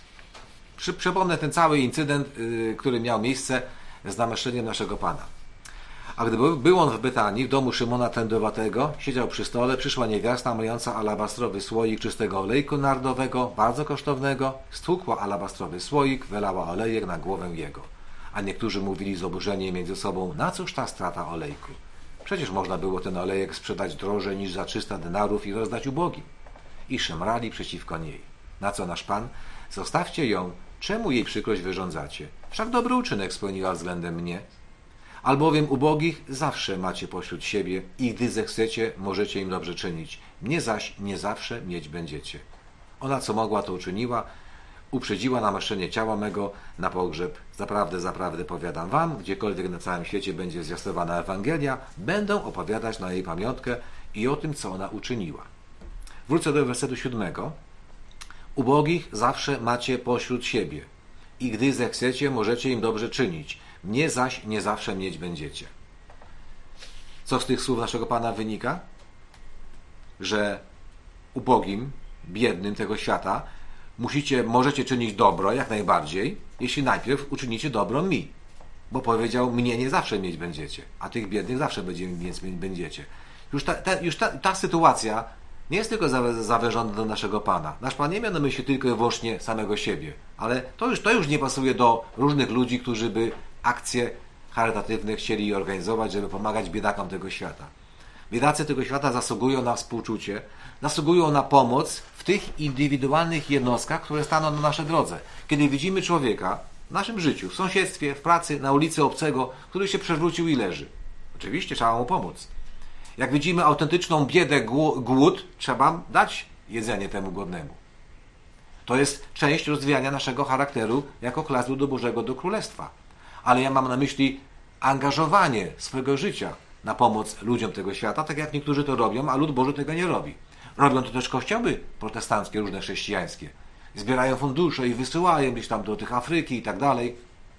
Przy, przypomnę ten cały incydent, yy, który miał miejsce z namaszczeniem naszego Pana. A gdy był on w Betanii, w domu Szymona Tędowatego, siedział przy stole, przyszła niewiasta mająca alabastrowy słoik czystego olejku nardowego, bardzo kosztownego, stłukła alabastrowy słoik, wylała olejek na głowę jego. A niektórzy mówili z oburzeniem między sobą, na cóż ta strata olejku? Przecież można było ten olejek sprzedać drożej niż za trzysta denarów i rozdać ubogim. I szemrali przeciwko niej. Na co nasz Pan? Zostawcie ją, czemu jej przykrość wyrządzacie? Wszak dobry uczynek spełniła względem mnie. Albowiem ubogich zawsze macie pośród siebie i gdy zechcecie, możecie im dobrze czynić. Mnie zaś nie zawsze mieć będziecie. Ona co mogła, to uczyniła, uprzedziła namaszczenie ciała mego na pogrzeb. Zaprawdę, zaprawdę powiadam wam, gdziekolwiek na całym świecie będzie zwiastowana Ewangelia, będą opowiadać na jej pamiątkę i o tym, co ona uczyniła. Wrócę do wersetu siódmego. Ubogich zawsze macie pośród siebie i gdy zechcecie, możecie im dobrze czynić. Mnie zaś nie zawsze mieć będziecie. Co z tych słów naszego Pana wynika? Że ubogim, biednym tego świata musicie, możecie czynić dobro jak najbardziej, jeśli najpierw uczynicie dobro mi. Bo powiedział, mnie nie zawsze mieć będziecie, a tych biednych zawsze mieć będziecie. Już ta, ta, już ta, ta sytuacja nie jest tylko zawężona do naszego Pana. Nasz Pan nie miał na myśli tylko i wyłącznie samego siebie, ale to już, to już nie pasuje do różnych ludzi, którzy by akcje charytatywne chcieli organizować, żeby pomagać biedakom tego świata. Biedacy tego świata zasługują na współczucie, zasługują na pomoc w tych indywidualnych jednostkach, które staną na naszej drodze. Kiedy widzimy człowieka w naszym życiu, w sąsiedztwie, w pracy, na ulicy obcego, który się przewrócił i leży. Oczywiście trzeba mu pomóc. Jak widzimy autentyczną biedę, głód, trzeba dać jedzenie temu głodnemu. To jest część rozwijania naszego charakteru jako klas ludu Bożego do Królestwa. Ale ja mam na myśli angażowanie swojego życia na pomoc ludziom tego świata, tak jak niektórzy to robią, a lud Boży tego nie robi. Robią to też kościoły protestanckie, różne chrześcijańskie. Zbierają fundusze i wysyłają gdzieś tam do tych Afryki i tak dalej.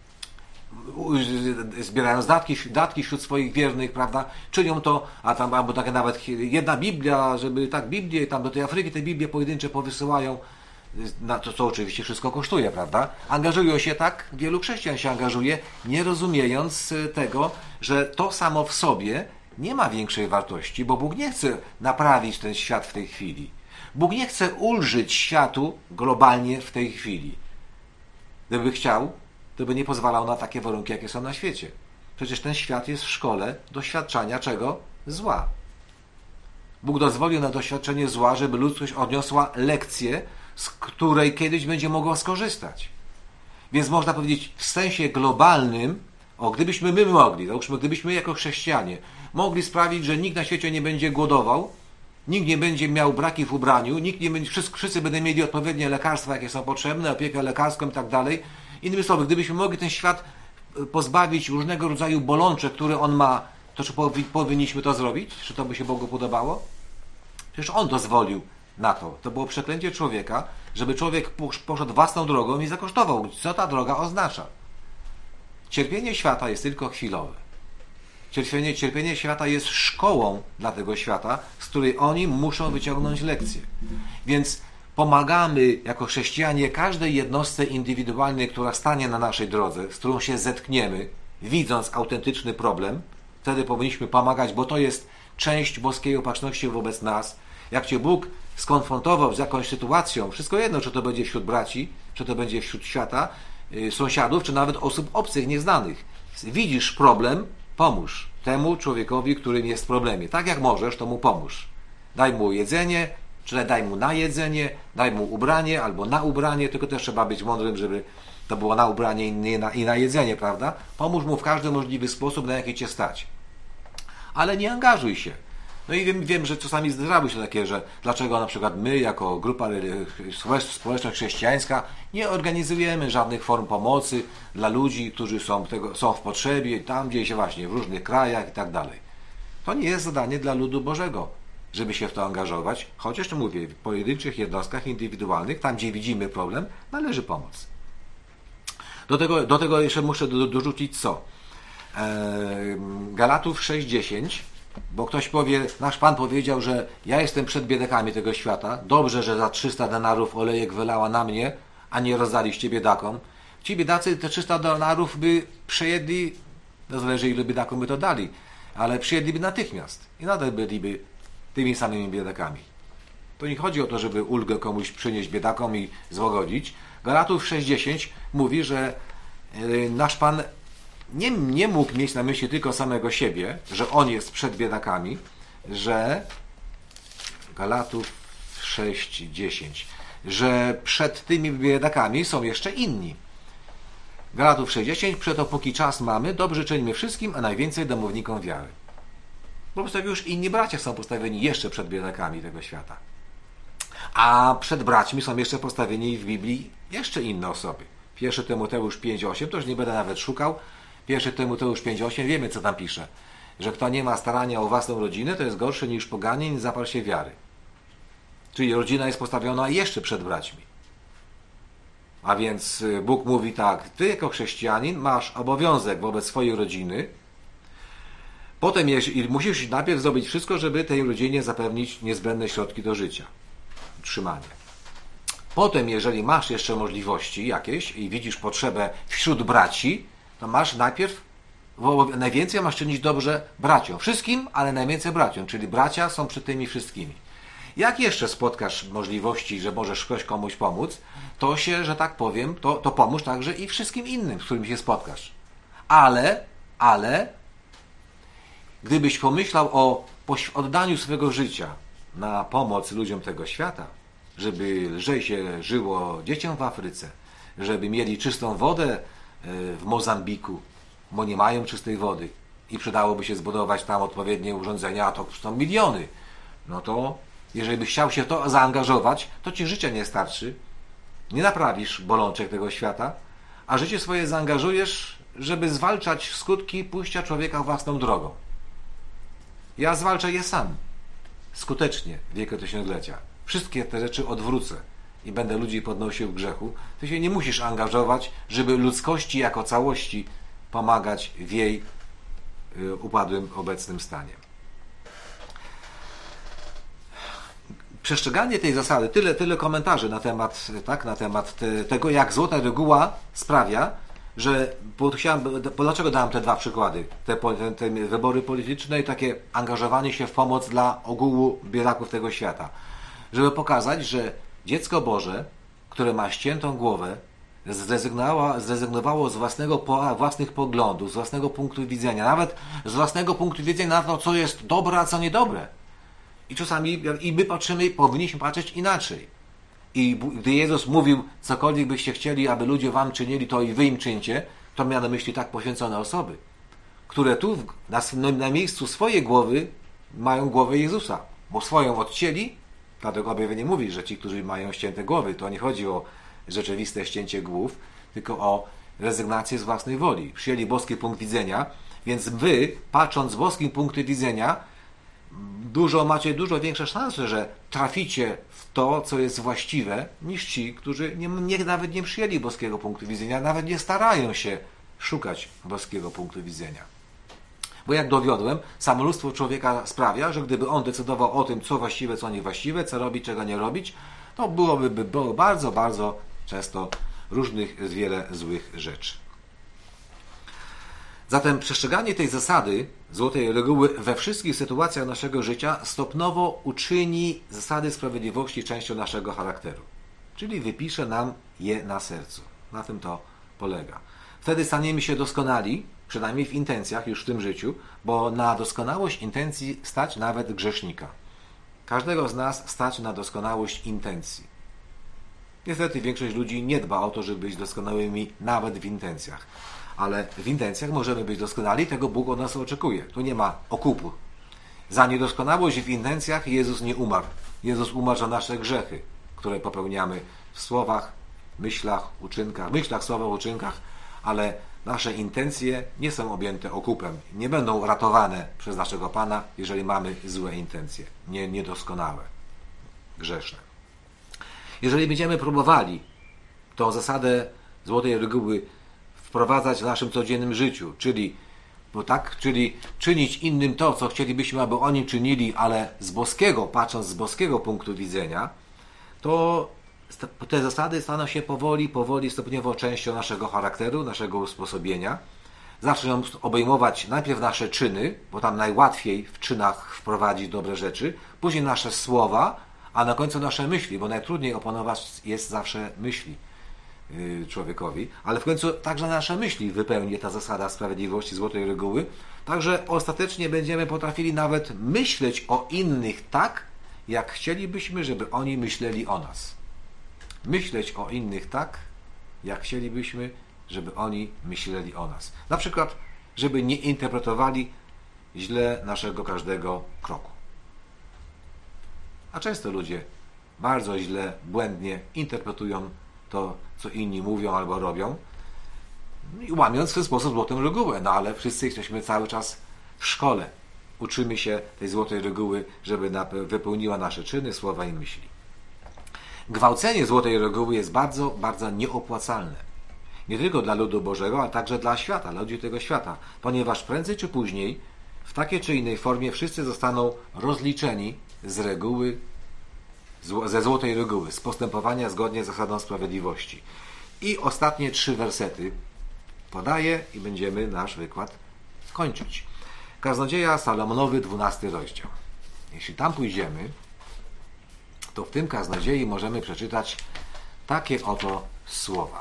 Zbierają datki, datki wśród swoich wiernych, prawda? Czynią to, a tam albo takie nawet jedna Biblia, żeby tak Biblię, tam do tej Afryki te Biblie pojedyncze powysyłają. Na to, co oczywiście wszystko kosztuje, prawda? Angażują się tak, wielu chrześcijan się angażuje, nie rozumiejąc tego, że to samo w sobie nie ma większej wartości, bo Bóg nie chce naprawić ten świat w tej chwili. Bóg nie chce ulżyć światu globalnie w tej chwili. Gdyby chciał, to by nie pozwalał na takie warunki, jakie są na świecie. Przecież ten świat jest w szkole doświadczania czego? Zła. Bóg dozwolił na doświadczenie zła, żeby ludzkość odniosła lekcję, z której kiedyś będzie mogła skorzystać. Więc można powiedzieć, w sensie globalnym, o, gdybyśmy my mogli, załóżmy, gdybyśmy jako chrześcijanie mogli sprawić, że nikt na świecie nie będzie głodował, nikt nie będzie miał braki w ubraniu, nikt nie będzie, wszyscy, wszyscy będą mieli odpowiednie lekarstwa, jakie są potrzebne, opiekę lekarską i tak dalej. Innymi słowy, gdybyśmy mogli ten świat pozbawić różnego rodzaju bolączek, które on ma, to czy powinniśmy to zrobić? Czy to by się Bogu podobało? Przecież On dozwolił na to. To było przeklęcie człowieka, żeby człowiek poszedł własną drogą i zakosztował, co ta droga oznacza. Cierpienie świata jest tylko chwilowe. Cierpienie, cierpienie świata jest szkołą dla tego świata, z której oni muszą wyciągnąć lekcje. Więc pomagamy jako chrześcijanie każdej jednostce indywidualnej, która stanie na naszej drodze, z którą się zetkniemy, widząc autentyczny problem. Wtedy powinniśmy pomagać, bo to jest część boskiej opatrzności wobec nas. Jak Cię Bóg skonfrontował z jakąś sytuacją, wszystko jedno, czy to będzie wśród braci, czy to będzie wśród świata, yy, sąsiadów, czy nawet osób obcych, nieznanych. Widzisz problem, pomóż temu człowiekowi, którym jest w problemie. Tak jak możesz, to mu pomóż. Daj mu jedzenie, czy daj mu na jedzenie, daj mu ubranie albo na ubranie, tylko też trzeba być mądrym, żeby to było na ubranie i na, i na jedzenie, prawda? Pomóż mu w każdy możliwy sposób, na jaki Cię stać. Ale nie angażuj się. No i wiem, wiem, że czasami zdarzały się takie, że dlaczego na przykład my, jako grupa społeczność chrześcijańska, nie organizujemy żadnych form pomocy dla ludzi, którzy są, tego, są w potrzebie, tam gdzieś właśnie, w różnych krajach i tak dalej. To nie jest zadanie dla ludu Bożego, żeby się w to angażować, chociaż, mówię, w pojedynczych jednostkach indywidualnych, tam gdzie widzimy problem, należy pomóc. Do tego, do tego jeszcze muszę do, dorzucić co? Galatów sześć dziesięć, bo ktoś powie, nasz Pan powiedział, że ja jestem przed biedakami tego świata, dobrze, że za trzysta denarów olejek wylała na mnie, a nie rozdaliście biedakom. Ci biedacy te trzysta denarów by przejedli, no zależy ilu biedakom by to dali, ale przyjedliby natychmiast i nadal byliby tymi samymi biedakami. To nie chodzi o to, żeby ulgę komuś przynieść biedakom i złagodzić. Galatów sześć dziesięć mówi, że nasz Pan nie, nie mógł mieć na myśli tylko samego siebie, że On jest przed biedakami, że Galatów sześć dziesięć, że przed tymi biedakami są jeszcze inni. Galatów sześć dziesięć, przeto póki czas mamy, dobrze czyńmy wszystkim, a najwięcej domownikom wiary. Po prostu już inni bracia są postawieni jeszcze przed biedakami tego świata. A przed braćmi są jeszcze postawieni w Biblii jeszcze inne osoby. Pierwszy Tymoteusz pięć osiem, to już nie będę nawet szukał. Pierwszy Tymoteusz pięć osiem, wiemy co tam pisze. Że kto nie ma starania o własną rodzinę, to jest gorszy niż poganin, zaparł się wiary. Czyli rodzina jest postawiona jeszcze przed braćmi. A więc Bóg mówi tak, ty jako chrześcijanin masz obowiązek wobec swojej rodziny. Potem musisz najpierw zrobić wszystko, żeby tej rodzinie zapewnić niezbędne środki do życia. Utrzymanie. Potem, jeżeli masz jeszcze możliwości jakieś i widzisz potrzebę wśród braci, to masz najpierw, najwięcej masz czynić dobrze braciom. Wszystkim, ale najwięcej braciom, czyli bracia są przed tymi wszystkimi. Jak jeszcze spotkasz możliwości, że możesz ktoś komuś pomóc, to się, że tak powiem, to, to pomóż także i wszystkim innym, z którymi się spotkasz. Ale, ale, gdybyś pomyślał o oddaniu swego życia na pomoc ludziom tego świata, żeby lżej się żyło dzieciom w Afryce, żeby mieli czystą wodę w Mozambiku, bo nie mają czystej wody i przydałoby się zbudować tam odpowiednie urządzenia, a to są miliony, no to jeżeli byś chciał się w to zaangażować, to ci życia nie starczy, nie naprawisz bolączek tego świata, a życie swoje zaangażujesz, żeby zwalczać skutki pójścia człowieka własną drogą. Ja zwalczę je sam, skutecznie, wieko tysiąclecia. Wszystkie te rzeczy odwrócę i będę ludzi podnosił w grzechu. Ty się nie musisz angażować, żeby ludzkości jako całości pomagać w jej y, upadłym obecnym stanie. Przestrzeganie tej zasady, tyle, tyle komentarzy na temat, tak, na temat te, tego, jak złota reguła sprawia, że bo chciałem, bo dlaczego dałem te dwa przykłady? Te, te, te wybory polityczne i takie angażowanie się w pomoc dla ogółu biedaków tego świata. Żeby pokazać, że dziecko Boże, które ma ściętą głowę, zrezygnowało, zrezygnowało z własnego, własnych poglądów, z własnego punktu widzenia, nawet z własnego punktu widzenia na to, co jest dobre, a co niedobre. I czasami i my patrzymy, powinniśmy patrzeć inaczej. I gdy Jezus mówił, cokolwiek byście chcieli, aby ludzie wam czynili, to i wy im czyńcie, to miał na myśli tak poświęcone osoby, które tu na, na miejscu swojej głowy mają głowę Jezusa, bo swoją odcięli, dlatego objawienie mówi, że ci, którzy mają ścięte głowy, to nie chodzi o rzeczywiste ścięcie głów, tylko o rezygnację z własnej woli. Przyjęli boski punkt widzenia, więc wy, patrząc z boskim punktu widzenia, dużo macie dużo większe szanse, że traficie w to, co jest właściwe, niż ci, którzy nie, nie, nawet nie przyjęli boskiego punktu widzenia, nawet nie starają się szukać boskiego punktu widzenia. Bo jak dowiodłem, samolubstwo człowieka sprawia, że gdyby on decydował o tym, co właściwe, co niewłaściwe, co robić, czego nie robić, to byłoby by było bardzo, bardzo często różnych, wiele złych rzeczy. Zatem przestrzeganie tej zasady, złotej reguły we wszystkich sytuacjach naszego życia stopniowo uczyni zasady sprawiedliwości częścią naszego charakteru. Czyli wypisze nam je na sercu. Na tym to polega. Wtedy staniemy się doskonali, przynajmniej w intencjach już w tym życiu, bo na doskonałość intencji stać nawet grzesznika. Każdego z nas stać na doskonałość intencji. Niestety większość ludzi nie dba o to, żeby być doskonałymi nawet w intencjach. Ale w intencjach możemy być doskonali, tego Bóg od nas oczekuje. Tu nie ma okupu. Za niedoskonałość w intencjach Jezus nie umarł. Jezus umarł za nasze grzechy, które popełniamy w słowach, myślach, uczynkach, myślach, słowach, uczynkach, ale nasze intencje nie są objęte okupem. Nie będą ratowane przez naszego Pana, jeżeli mamy złe intencje, nie, niedoskonałe, grzeszne. Jeżeli będziemy próbowali tą zasadę złotej reguły wprowadzać w naszym codziennym życiu, czyli, bo tak, czyli czynić innym to, co chcielibyśmy, aby oni czynili, ale z boskiego, patrząc z boskiego punktu widzenia, to te zasady staną się powoli, powoli, stopniowo częścią naszego charakteru, naszego usposobienia. Zaczną obejmować najpierw nasze czyny, bo tam najłatwiej w czynach wprowadzić dobre rzeczy, później nasze słowa, a na końcu nasze myśli, bo najtrudniej opanować jest zawsze myśli człowiekowi, ale w końcu także nasze myśli wypełni ta zasada sprawiedliwości, złotej reguły, także ostatecznie będziemy potrafili nawet myśleć o innych tak, jak chcielibyśmy, żeby oni myśleli o nas. Myśleć o innych tak, jak chcielibyśmy, żeby oni myśleli o nas. Na przykład, żeby nie interpretowali źle naszego każdego kroku. A często ludzie bardzo źle, błędnie interpretują to, co inni mówią albo robią, i łamiąc w ten sposób złotą regułę. No ale wszyscy jesteśmy cały czas w szkole. Uczymy się tej złotej reguły, żeby wypełniła nasze czyny, słowa i myśli. Gwałcenie złotej reguły jest bardzo, bardzo nieopłacalne. Nie tylko dla ludu Bożego, ale także dla świata, dla ludzi tego świata. Ponieważ prędzej czy później, w takiej czy innej formie, wszyscy zostaną rozliczeni z reguły, ze złotej reguły, z postępowania zgodnie z zasadą sprawiedliwości. I ostatnie trzy wersety podaję i będziemy nasz wykład kończyć. Kaznodzieja Salomonowy, dwunasty rozdział. Jeśli tam pójdziemy, to w tym kaznodziei możemy przeczytać takie oto słowa.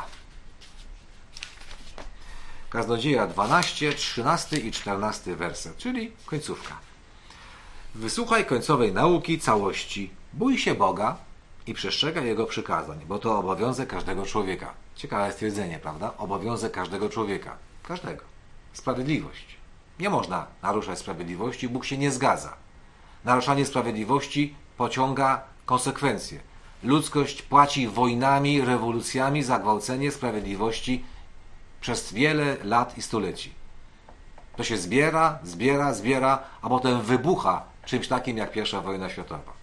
Kaznodzieja dwanaście, trzynasty i czternasty werset, czyli końcówka. Wysłuchaj końcowej nauki całości. Bój się Boga i przestrzegaj Jego przykazań, bo to obowiązek każdego człowieka. Ciekawe stwierdzenie, prawda? Obowiązek każdego człowieka. Każdego. Sprawiedliwość. Nie można naruszać sprawiedliwości, Bóg się nie zgadza. Naruszanie sprawiedliwości pociąga konsekwencje. Ludzkość płaci wojnami, rewolucjami za gwałcenie sprawiedliwości przez wiele lat i stuleci. To się zbiera, zbiera, zbiera, a potem wybucha czymś takim jak pierwsza wojna światowa.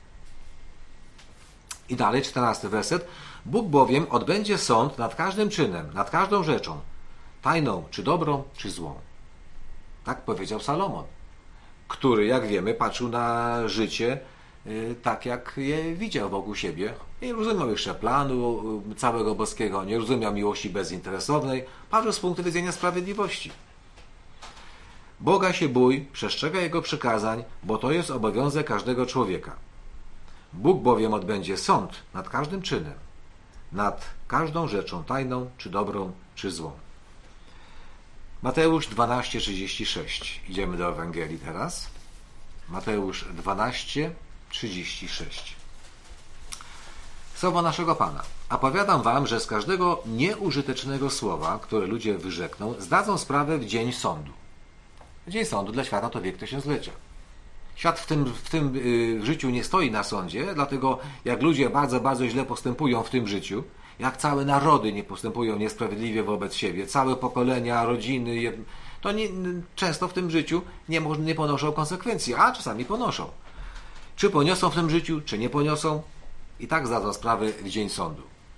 I dalej, czternasty werset. Bóg bowiem odbędzie sąd nad każdym czynem, nad każdą rzeczą, tajną, czy dobrą, czy złą. Tak powiedział Salomon, który, jak wiemy, patrzył na życie tak, jak je widział wokół siebie. Nie rozumiał jeszcze planu całego boskiego, nie rozumiał miłości bezinteresownej, patrzył z punktu widzenia sprawiedliwości. Boga się bój, przestrzegaj Jego przykazań, bo to jest obowiązek każdego człowieka. Bóg bowiem odbędzie sąd nad każdym czynem, nad każdą rzeczą tajną, czy dobrą, czy złą. Mateusz dwanaście trzydzieści sześć. Idziemy do Ewangelii teraz. Mateusz dwanaście trzydzieści sześć. Słowo naszego Pana. A powiadam wam, że z każdego nieużytecznego słowa, które ludzie wyrzekną, zdadzą sprawę w dzień sądu. Dzień sądu dla świata to wiek tysiąclecia. Świat w tym, w tym yy, życiu nie stoi na sądzie, dlatego jak ludzie bardzo, bardzo źle postępują w tym życiu, jak całe narody nie postępują niesprawiedliwie wobec siebie, całe pokolenia, rodziny, to nie, często w tym życiu nie, nie ponoszą konsekwencji, a czasami ponoszą. Czy poniosą w tym życiu, czy nie poniosą, i tak zdadzą sprawę w dzień sądu.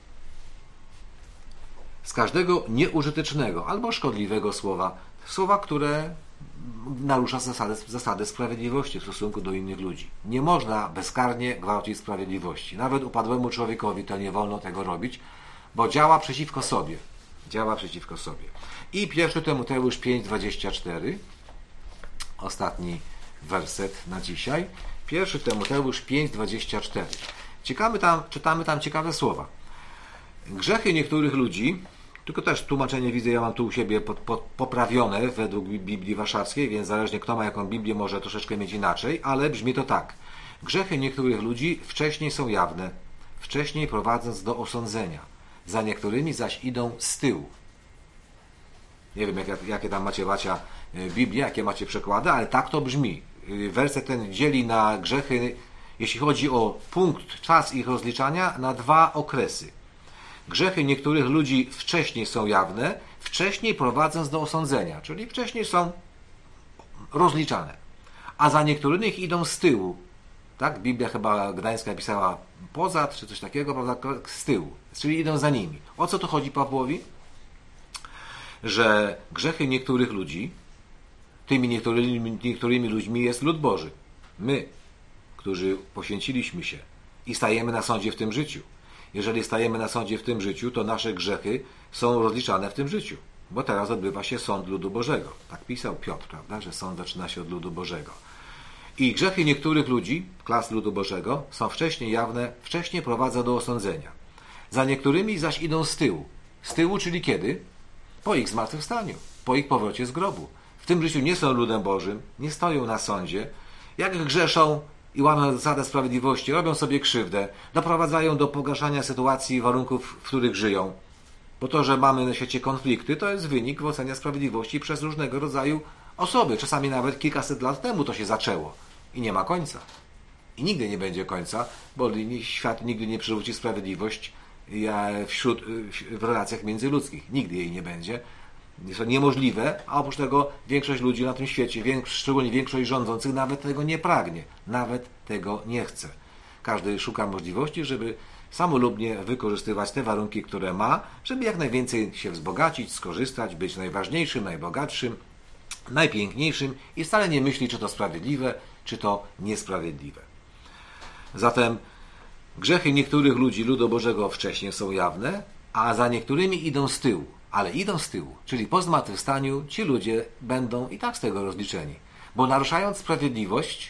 Z każdego nieużytecznego albo szkodliwego słowa, słowa, które narusza zasady, zasady sprawiedliwości w stosunku do innych ludzi. Nie można bezkarnie gwałcić sprawiedliwości. Nawet upadłemu człowiekowi to nie wolno tego robić, bo działa przeciwko sobie. Działa przeciwko sobie. I pierwszy Tymoteusz pięć dwadzieścia cztery, ostatni werset na dzisiaj. pierwszy Tymoteusz pięć dwadzieścia cztery. Ciekawy tam, czytamy tam ciekawe słowa. Grzechy niektórych ludzi, tylko też tłumaczenie widzę, ja mam tu u siebie pod, pod, poprawione według Biblii Warszawskiej, więc zależnie kto ma jaką Biblię, może troszeczkę mieć inaczej, ale brzmi to tak. Grzechy niektórych ludzi wcześniej są jawne, wcześniej prowadząc do osądzenia. Za niektórymi zaś idą z tyłu. Nie wiem, jak, jakie tam macie macia Biblię, jakie macie przekłady, ale tak to brzmi. Werset ten dzieli na grzechy, jeśli chodzi o punkt, czas ich rozliczania, na dwa okresy. Grzechy niektórych ludzi wcześniej są jawne, wcześniej prowadząc do osądzenia, czyli wcześniej są rozliczane. A za niektórymi ich idą z tyłu. Tak? Biblia chyba gdańska pisała poza, czy coś takiego, prawda? Z tyłu. Czyli idą za nimi. O co tu chodzi Pawłowi? Że grzechy niektórych ludzi, tymi niektórymi, niektórymi ludźmi jest lud Boży. My, którzy poświęciliśmy się i stajemy na sądzie w tym życiu. Jeżeli stajemy na sądzie w tym życiu, to nasze grzechy są rozliczane w tym życiu. Bo teraz odbywa się sąd ludu Bożego. Tak pisał Piotr, prawda? Że sąd zaczyna się od ludu Bożego. I grzechy niektórych ludzi, klas ludu Bożego, są wcześniej jawne, wcześniej prowadzą do osądzenia. Za niektórymi zaś idą z tyłu. Z tyłu, czyli kiedy? Po ich zmartwychwstaniu, po ich powrocie z grobu. W tym życiu nie są ludem Bożym, nie stoją na sądzie. Jak grzeszą i łamią zasadę sprawiedliwości, robią sobie krzywdę, doprowadzają do pogarszania sytuacji i warunków, w których żyją. Po to, że mamy na świecie konflikty, to jest wynik gwałcenia sprawiedliwości przez różnego rodzaju osoby. Czasami nawet kilkaset lat temu to się zaczęło i nie ma końca. I nigdy nie będzie końca, bo świat nigdy nie przywróci sprawiedliwość wśród, w relacjach międzyludzkich. Nigdy jej nie będzie. Jest to niemożliwe, a oprócz tego większość ludzi na tym świecie, szczególnie większość rządzących, nawet tego nie pragnie. Nawet tego nie chce. Każdy szuka możliwości, żeby samolubnie wykorzystywać te warunki, które ma, żeby jak najwięcej się wzbogacić, skorzystać, być najważniejszym, najbogatszym, najpiękniejszym i wcale nie myśli, czy to sprawiedliwe, czy to niesprawiedliwe. Zatem grzechy niektórych ludzi ludu Bożego wcześniej są jawne, a za niektórymi idą z tyłu. Ale idą z tyłu, czyli po zmartwychwstaniu ci ludzie będą i tak z tego rozliczeni. Bo naruszając sprawiedliwość,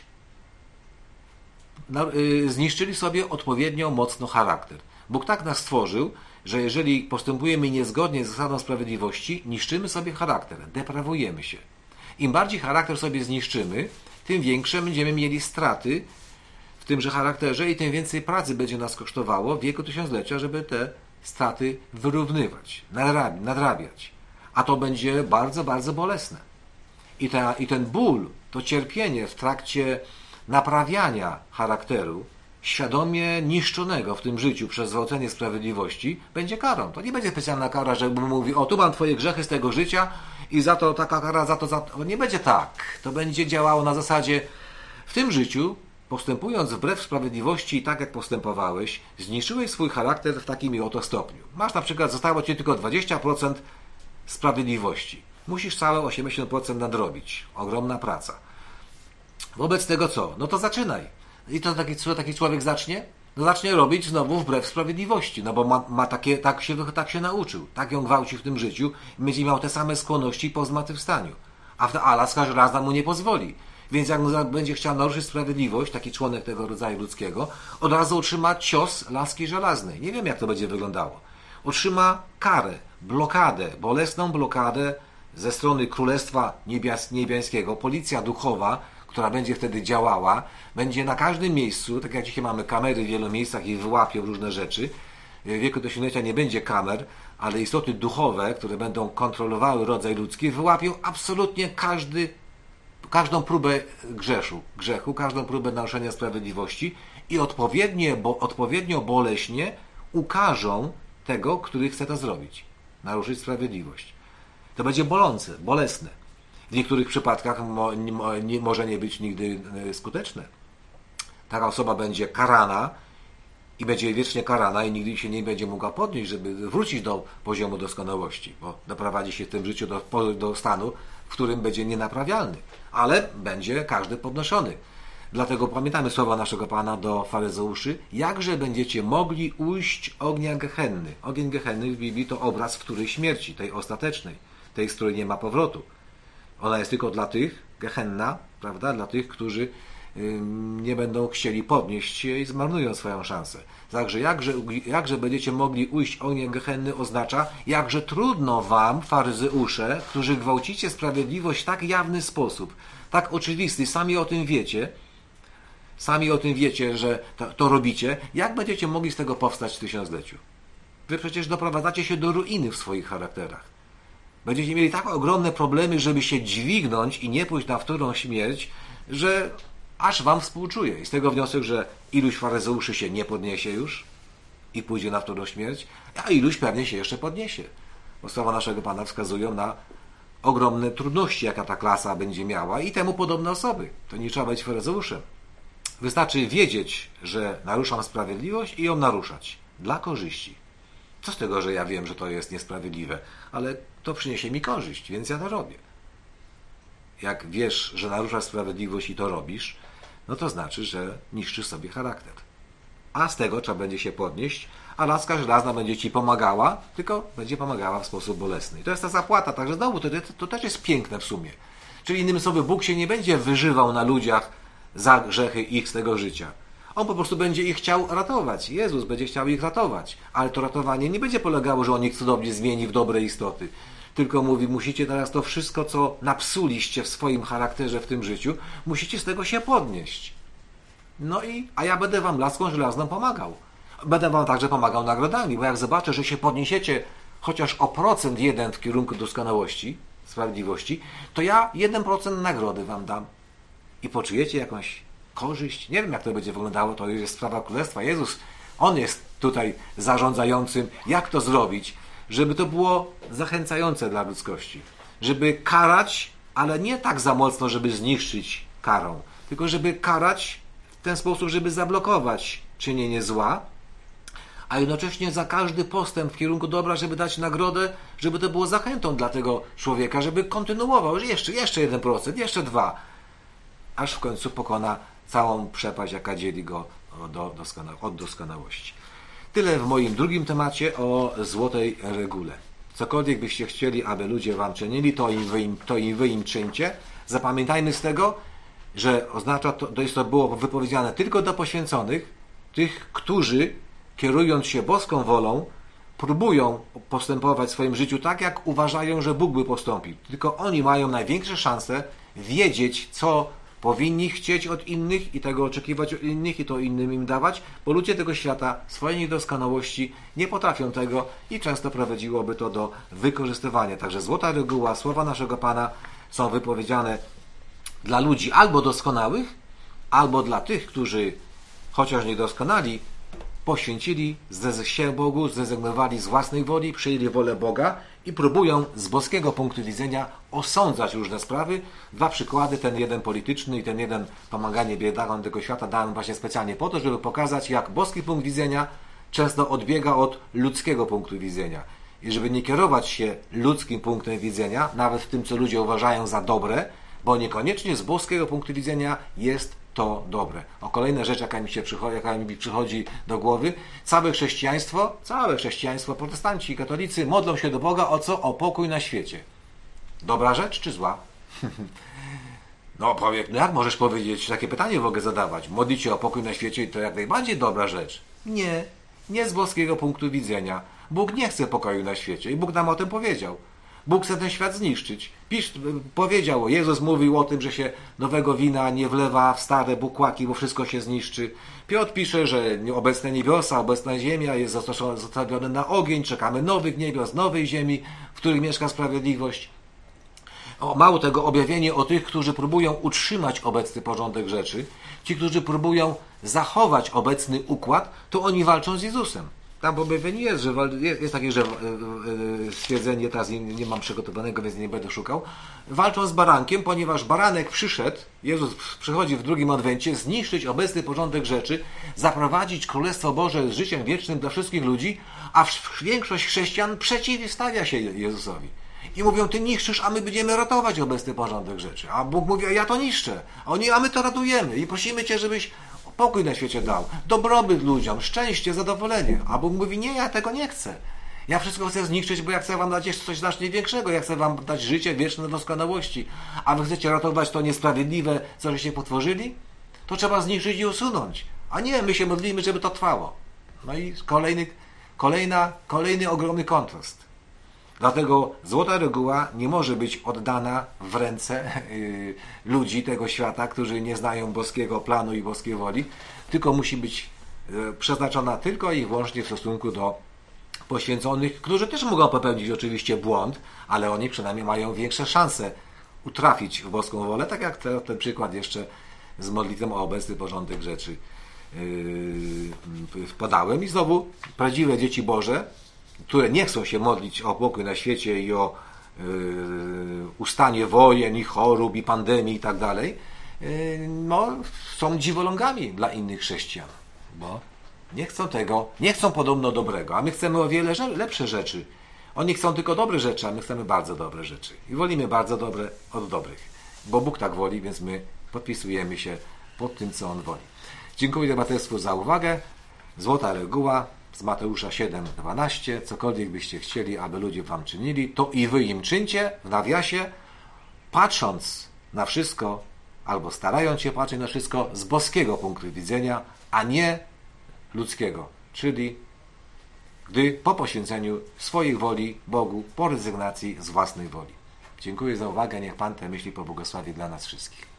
zniszczyli sobie odpowiednio mocno charakter. Bóg tak nas stworzył, że jeżeli postępujemy niezgodnie z zasadą sprawiedliwości, niszczymy sobie charakter, deprawujemy się. Im bardziej charakter sobie zniszczymy, tym większe będziemy mieli straty w tymże charakterze i tym więcej pracy będzie nas kosztowało w wieku tysiąclecia, żeby te straty wyrównywać, nadrabiać. A to będzie bardzo, bardzo bolesne. I, ta, I ten ból, to cierpienie w trakcie naprawiania charakteru, świadomie niszczonego w tym życiu przez gwałcenie sprawiedliwości, będzie karą. To nie będzie specjalna kara, że mówi, o tu mam twoje grzechy z tego życia i za to taka kara, za to, za to. Nie będzie tak. To będzie działało na zasadzie w tym życiu, postępując wbrew sprawiedliwości i tak jak postępowałeś, zniszczyłeś swój charakter w takim i oto stopniu. Masz na przykład, zostało ci tylko dwadzieścia procent sprawiedliwości. Musisz całe osiemdziesiąt procent nadrobić. Ogromna praca. Wobec tego co? No to zaczynaj. I to taki, co taki człowiek zacznie? No zacznie robić znowu wbrew sprawiedliwości, no bo ma, ma takie, tak, się, tak się nauczył, tak ją gwałci w tym życiu i będzie miał te same skłonności po zmartwychwstaniu. A, w, a laska żelazna mu nie pozwoli. Więc jak będzie chciał naruszyć sprawiedliwość, taki członek tego rodzaju ludzkiego, od razu otrzyma cios laski żelaznej. Nie wiem, jak to będzie wyglądało. Otrzyma karę, blokadę, bolesną blokadę ze strony Królestwa Niebias, Niebiańskiego. Policja duchowa, która będzie wtedy działała, będzie na każdym miejscu, tak jak dzisiaj mamy kamery w wielu miejscach i wyłapią różne rzeczy. W wieku do osiemdziesięciu nie będzie kamer, ale istoty duchowe, które będą kontrolowały rodzaj ludzki, wyłapią absolutnie każdy, każdą próbę grzeszu, grzechu, każdą próbę naruszenia sprawiedliwości i odpowiednio, bo, odpowiednio boleśnie ukażą tego, który chce to zrobić. Naruszyć sprawiedliwość. To będzie bolące, bolesne. W niektórych przypadkach mo, nie, może nie być nigdy skuteczne. Taka osoba będzie karana i będzie wiecznie karana i nigdy się nie będzie mogła podnieść, żeby wrócić do poziomu doskonałości, bo doprowadzi się w tym życiu do, do stanu, w którym będzie nienaprawialny, ale będzie każdy podnoszony. Dlatego pamiętamy słowa naszego Pana do faryzeuszy, jakże będziecie mogli ujść ognia Gehenny. Ogień Gehenny w Biblii to obraz wtórej śmierci, tej ostatecznej, tej, z której nie ma powrotu. Ona jest tylko dla tych, Gehenna, prawda, dla tych, którzy nie będą chcieli podnieść się i zmarnują swoją szansę. Także jakże, jakże będziecie mogli ujść ogniem Gehenny oznacza, jakże trudno wam, faryzeusze, którzy gwałcicie sprawiedliwość w tak jawny sposób, tak oczywisty, sami o tym wiecie, sami o tym wiecie, że to, to robicie, jak będziecie mogli z tego powstać w tysiącleciu? Wy przecież doprowadzacie się do ruiny w swoich charakterach. Będziecie mieli tak ogromne problemy, żeby się dźwignąć i nie pójść na wtórną śmierć, że aż wam współczuję. I z tego wniosek, że iluś faryzeuszy się nie podniesie już i pójdzie na wtórną śmierć, a iluś pewnie się jeszcze podniesie. Bo słowa naszego Pana wskazują na ogromne trudności, jaka ta klasa będzie miała i temu podobne osoby. To nie trzeba być faryzeuszem. Wystarczy wiedzieć, że naruszam sprawiedliwość i ją naruszać. Dla korzyści. Co z tego, że ja wiem, że to jest niesprawiedliwe, ale to przyniesie mi korzyść, więc ja to robię. Jak wiesz, że naruszasz sprawiedliwość i to robisz, no to znaczy, że niszczysz sobie charakter. A z tego trzeba będzie się podnieść, a laska żelazna będzie ci pomagała, tylko będzie pomagała w sposób bolesny. I to jest ta zapłata, także znowu to, to, to też jest piękne w sumie. Czyli innymi słowy, Bóg się nie będzie wyżywał na ludziach za grzechy ich z tego życia. On po prostu będzie ich chciał ratować. Jezus będzie chciał ich ratować. Ale to ratowanie nie będzie polegało, że On ich cudownie zmieni w dobre istoty. Tylko mówi, musicie teraz to wszystko, co napsuliście w swoim charakterze w tym życiu, musicie z tego się podnieść. No i, a ja będę wam laską żelazną pomagał. Będę wam także pomagał nagrodami, bo jak zobaczę, że się podniesiecie chociaż o procent jeden w kierunku doskonałości, sprawiedliwości, to ja jeden procent nagrody wam dam. I poczujecie jakąś korzyść. Nie wiem, jak to będzie wyglądało, to jest sprawa Królestwa. Jezus, On jest tutaj zarządzającym, jak to zrobić, żeby to było zachęcające dla ludzkości. Żeby karać, ale nie tak za mocno, żeby zniszczyć karą, tylko żeby karać w ten sposób, żeby zablokować czynienie zła, a jednocześnie za każdy postęp w kierunku dobra, żeby dać nagrodę, żeby to było zachętą dla tego człowieka, żeby kontynuował, że jeszcze, jeszcze jeden procent, jeszcze dwa, aż w końcu pokona całą przepaść, jaka dzieli go do doskona- od doskonałości. Tyle w moim drugim temacie o złotej regule. Cokolwiek byście chcieli, aby ludzie wam czynili, to i wy im, to i wy im czyńcie. Zapamiętajmy z tego, że oznacza to, to jest to było wypowiedziane tylko do poświęconych, tych, którzy kierując się boską wolą, próbują postępować w swoim życiu tak, jak uważają, że Bóg by postąpił. Tylko oni mają największe szanse wiedzieć, co powinni chcieć od innych i tego oczekiwać od innych i to innym im dawać, bo ludzie tego świata, swojej niedoskonałości nie potrafią tego i często prowadziłoby to do wykorzystywania. Także złota reguła, słowa naszego Pana są wypowiedziane dla ludzi albo doskonałych, albo dla tych, którzy chociaż niedoskonali, poświęcili się Bogu, zrezygnowali z własnej woli, przyjęli wolę Boga i próbują z boskiego punktu widzenia osądzać różne sprawy. Dwa przykłady, ten jeden polityczny i ten jeden pomaganie biedakom tego świata dałem właśnie specjalnie po to, żeby pokazać, jak boski punkt widzenia często odbiega od ludzkiego punktu widzenia. I żeby nie kierować się ludzkim punktem widzenia, nawet w tym, co ludzie uważają za dobre, bo niekoniecznie z boskiego punktu widzenia jest to dobre. O, kolejna rzecz, jaka mi, się przychodzi, jaka mi przychodzi do głowy. Całe chrześcijaństwo, całe chrześcijaństwo, protestanci i katolicy modlą się do Boga o co? O pokój na świecie. Dobra rzecz czy zła? No powie, no jak możesz powiedzieć, takie pytanie w ogóle zadawać? Modlić się o pokój na świecie i to jak najbardziej dobra rzecz. Nie, nie z boskiego punktu widzenia. Bóg nie chce pokoju na świecie i Bóg nam o tym powiedział. Bóg chce ten świat zniszczyć. Pisz, powiedział, Jezus mówił o tym, że się nowego wina nie wlewa w stare bukłaki, bo wszystko się zniszczy. Piotr pisze, że obecne niebiosa, obecna ziemia jest zostawione na ogień, czekamy nowych niebios, nowej ziemi, w których mieszka sprawiedliwość. O, mało tego, objawienie o tych, którzy próbują utrzymać obecny porządek rzeczy, ci, którzy próbują zachować obecny układ, to oni walczą z Jezusem. Tam w objawieniu jest, że jest takie, że stwierdzenie, teraz nie, nie mam przygotowanego, więc nie będę szukał, walczą z barankiem, ponieważ baranek przyszedł, Jezus przychodzi w drugim adwencie, zniszczyć obecny porządek rzeczy, zaprowadzić Królestwo Boże z życiem wiecznym dla wszystkich ludzi, a większość chrześcijan przeciwstawia się Jezusowi. I mówią, ty niszczysz, a my będziemy ratować obecny porządek rzeczy. A Bóg mówi, a ja to niszczę. A oni, a my to ratujemy. I prosimy Cię, żebyś pokój na świecie dał. Dobrobyt ludziom, szczęście, zadowolenie. A Bóg mówi, nie, ja tego nie chcę. Ja wszystko chcę zniszczyć, bo ja chcę wam dać jeszcze coś znacznie większego. Ja chcę wam dać życie wieczne doskonałości. A wy chcecie ratować to niesprawiedliwe, co żeście potworzyli? To trzeba zniszczyć i usunąć. A nie, my się modlimy, żeby to trwało. No i kolejny, kolejna, kolejny ogromny kontrast. Dlatego złota reguła nie może być oddana w ręce yy, ludzi tego świata, którzy nie znają boskiego planu i boskiej woli, tylko musi być yy, przeznaczona tylko i wyłącznie w stosunku do poświęconych, którzy też mogą popełnić oczywiście błąd, ale oni przynajmniej mają większe szanse utrafić w boską wolę, tak jak te, ten przykład jeszcze z modlitwą o obecny porządek rzeczy yy, podałem. I znowu prawdziwe dzieci Boże, które nie chcą się modlić o pokój na świecie i o yy, ustanie wojen i chorób i pandemii i tak dalej, yy, no, są dziwolągami dla innych chrześcijan, bo nie chcą tego, nie chcą podobno dobrego, a my chcemy o wiele lepsze rzeczy. Oni chcą tylko dobre rzeczy, a my chcemy bardzo dobre rzeczy. I wolimy bardzo dobre od dobrych, bo Bóg tak woli, więc my podpisujemy się pod tym, co On woli. Dziękuję Braterstwu za uwagę. Złota reguła z Mateusza siedem dwanaście. Cokolwiek byście chcieli, aby ludzie wam czynili, to i wy im czyńcie, w nawiasie, patrząc na wszystko, albo starając się patrzeć na wszystko z boskiego punktu widzenia, a nie ludzkiego. Czyli gdy po poświęceniu swojej woli Bogu, po rezygnacji z własnej woli. Dziękuję za uwagę. Niech Pan te myśli pobłogosławi dla nas wszystkich.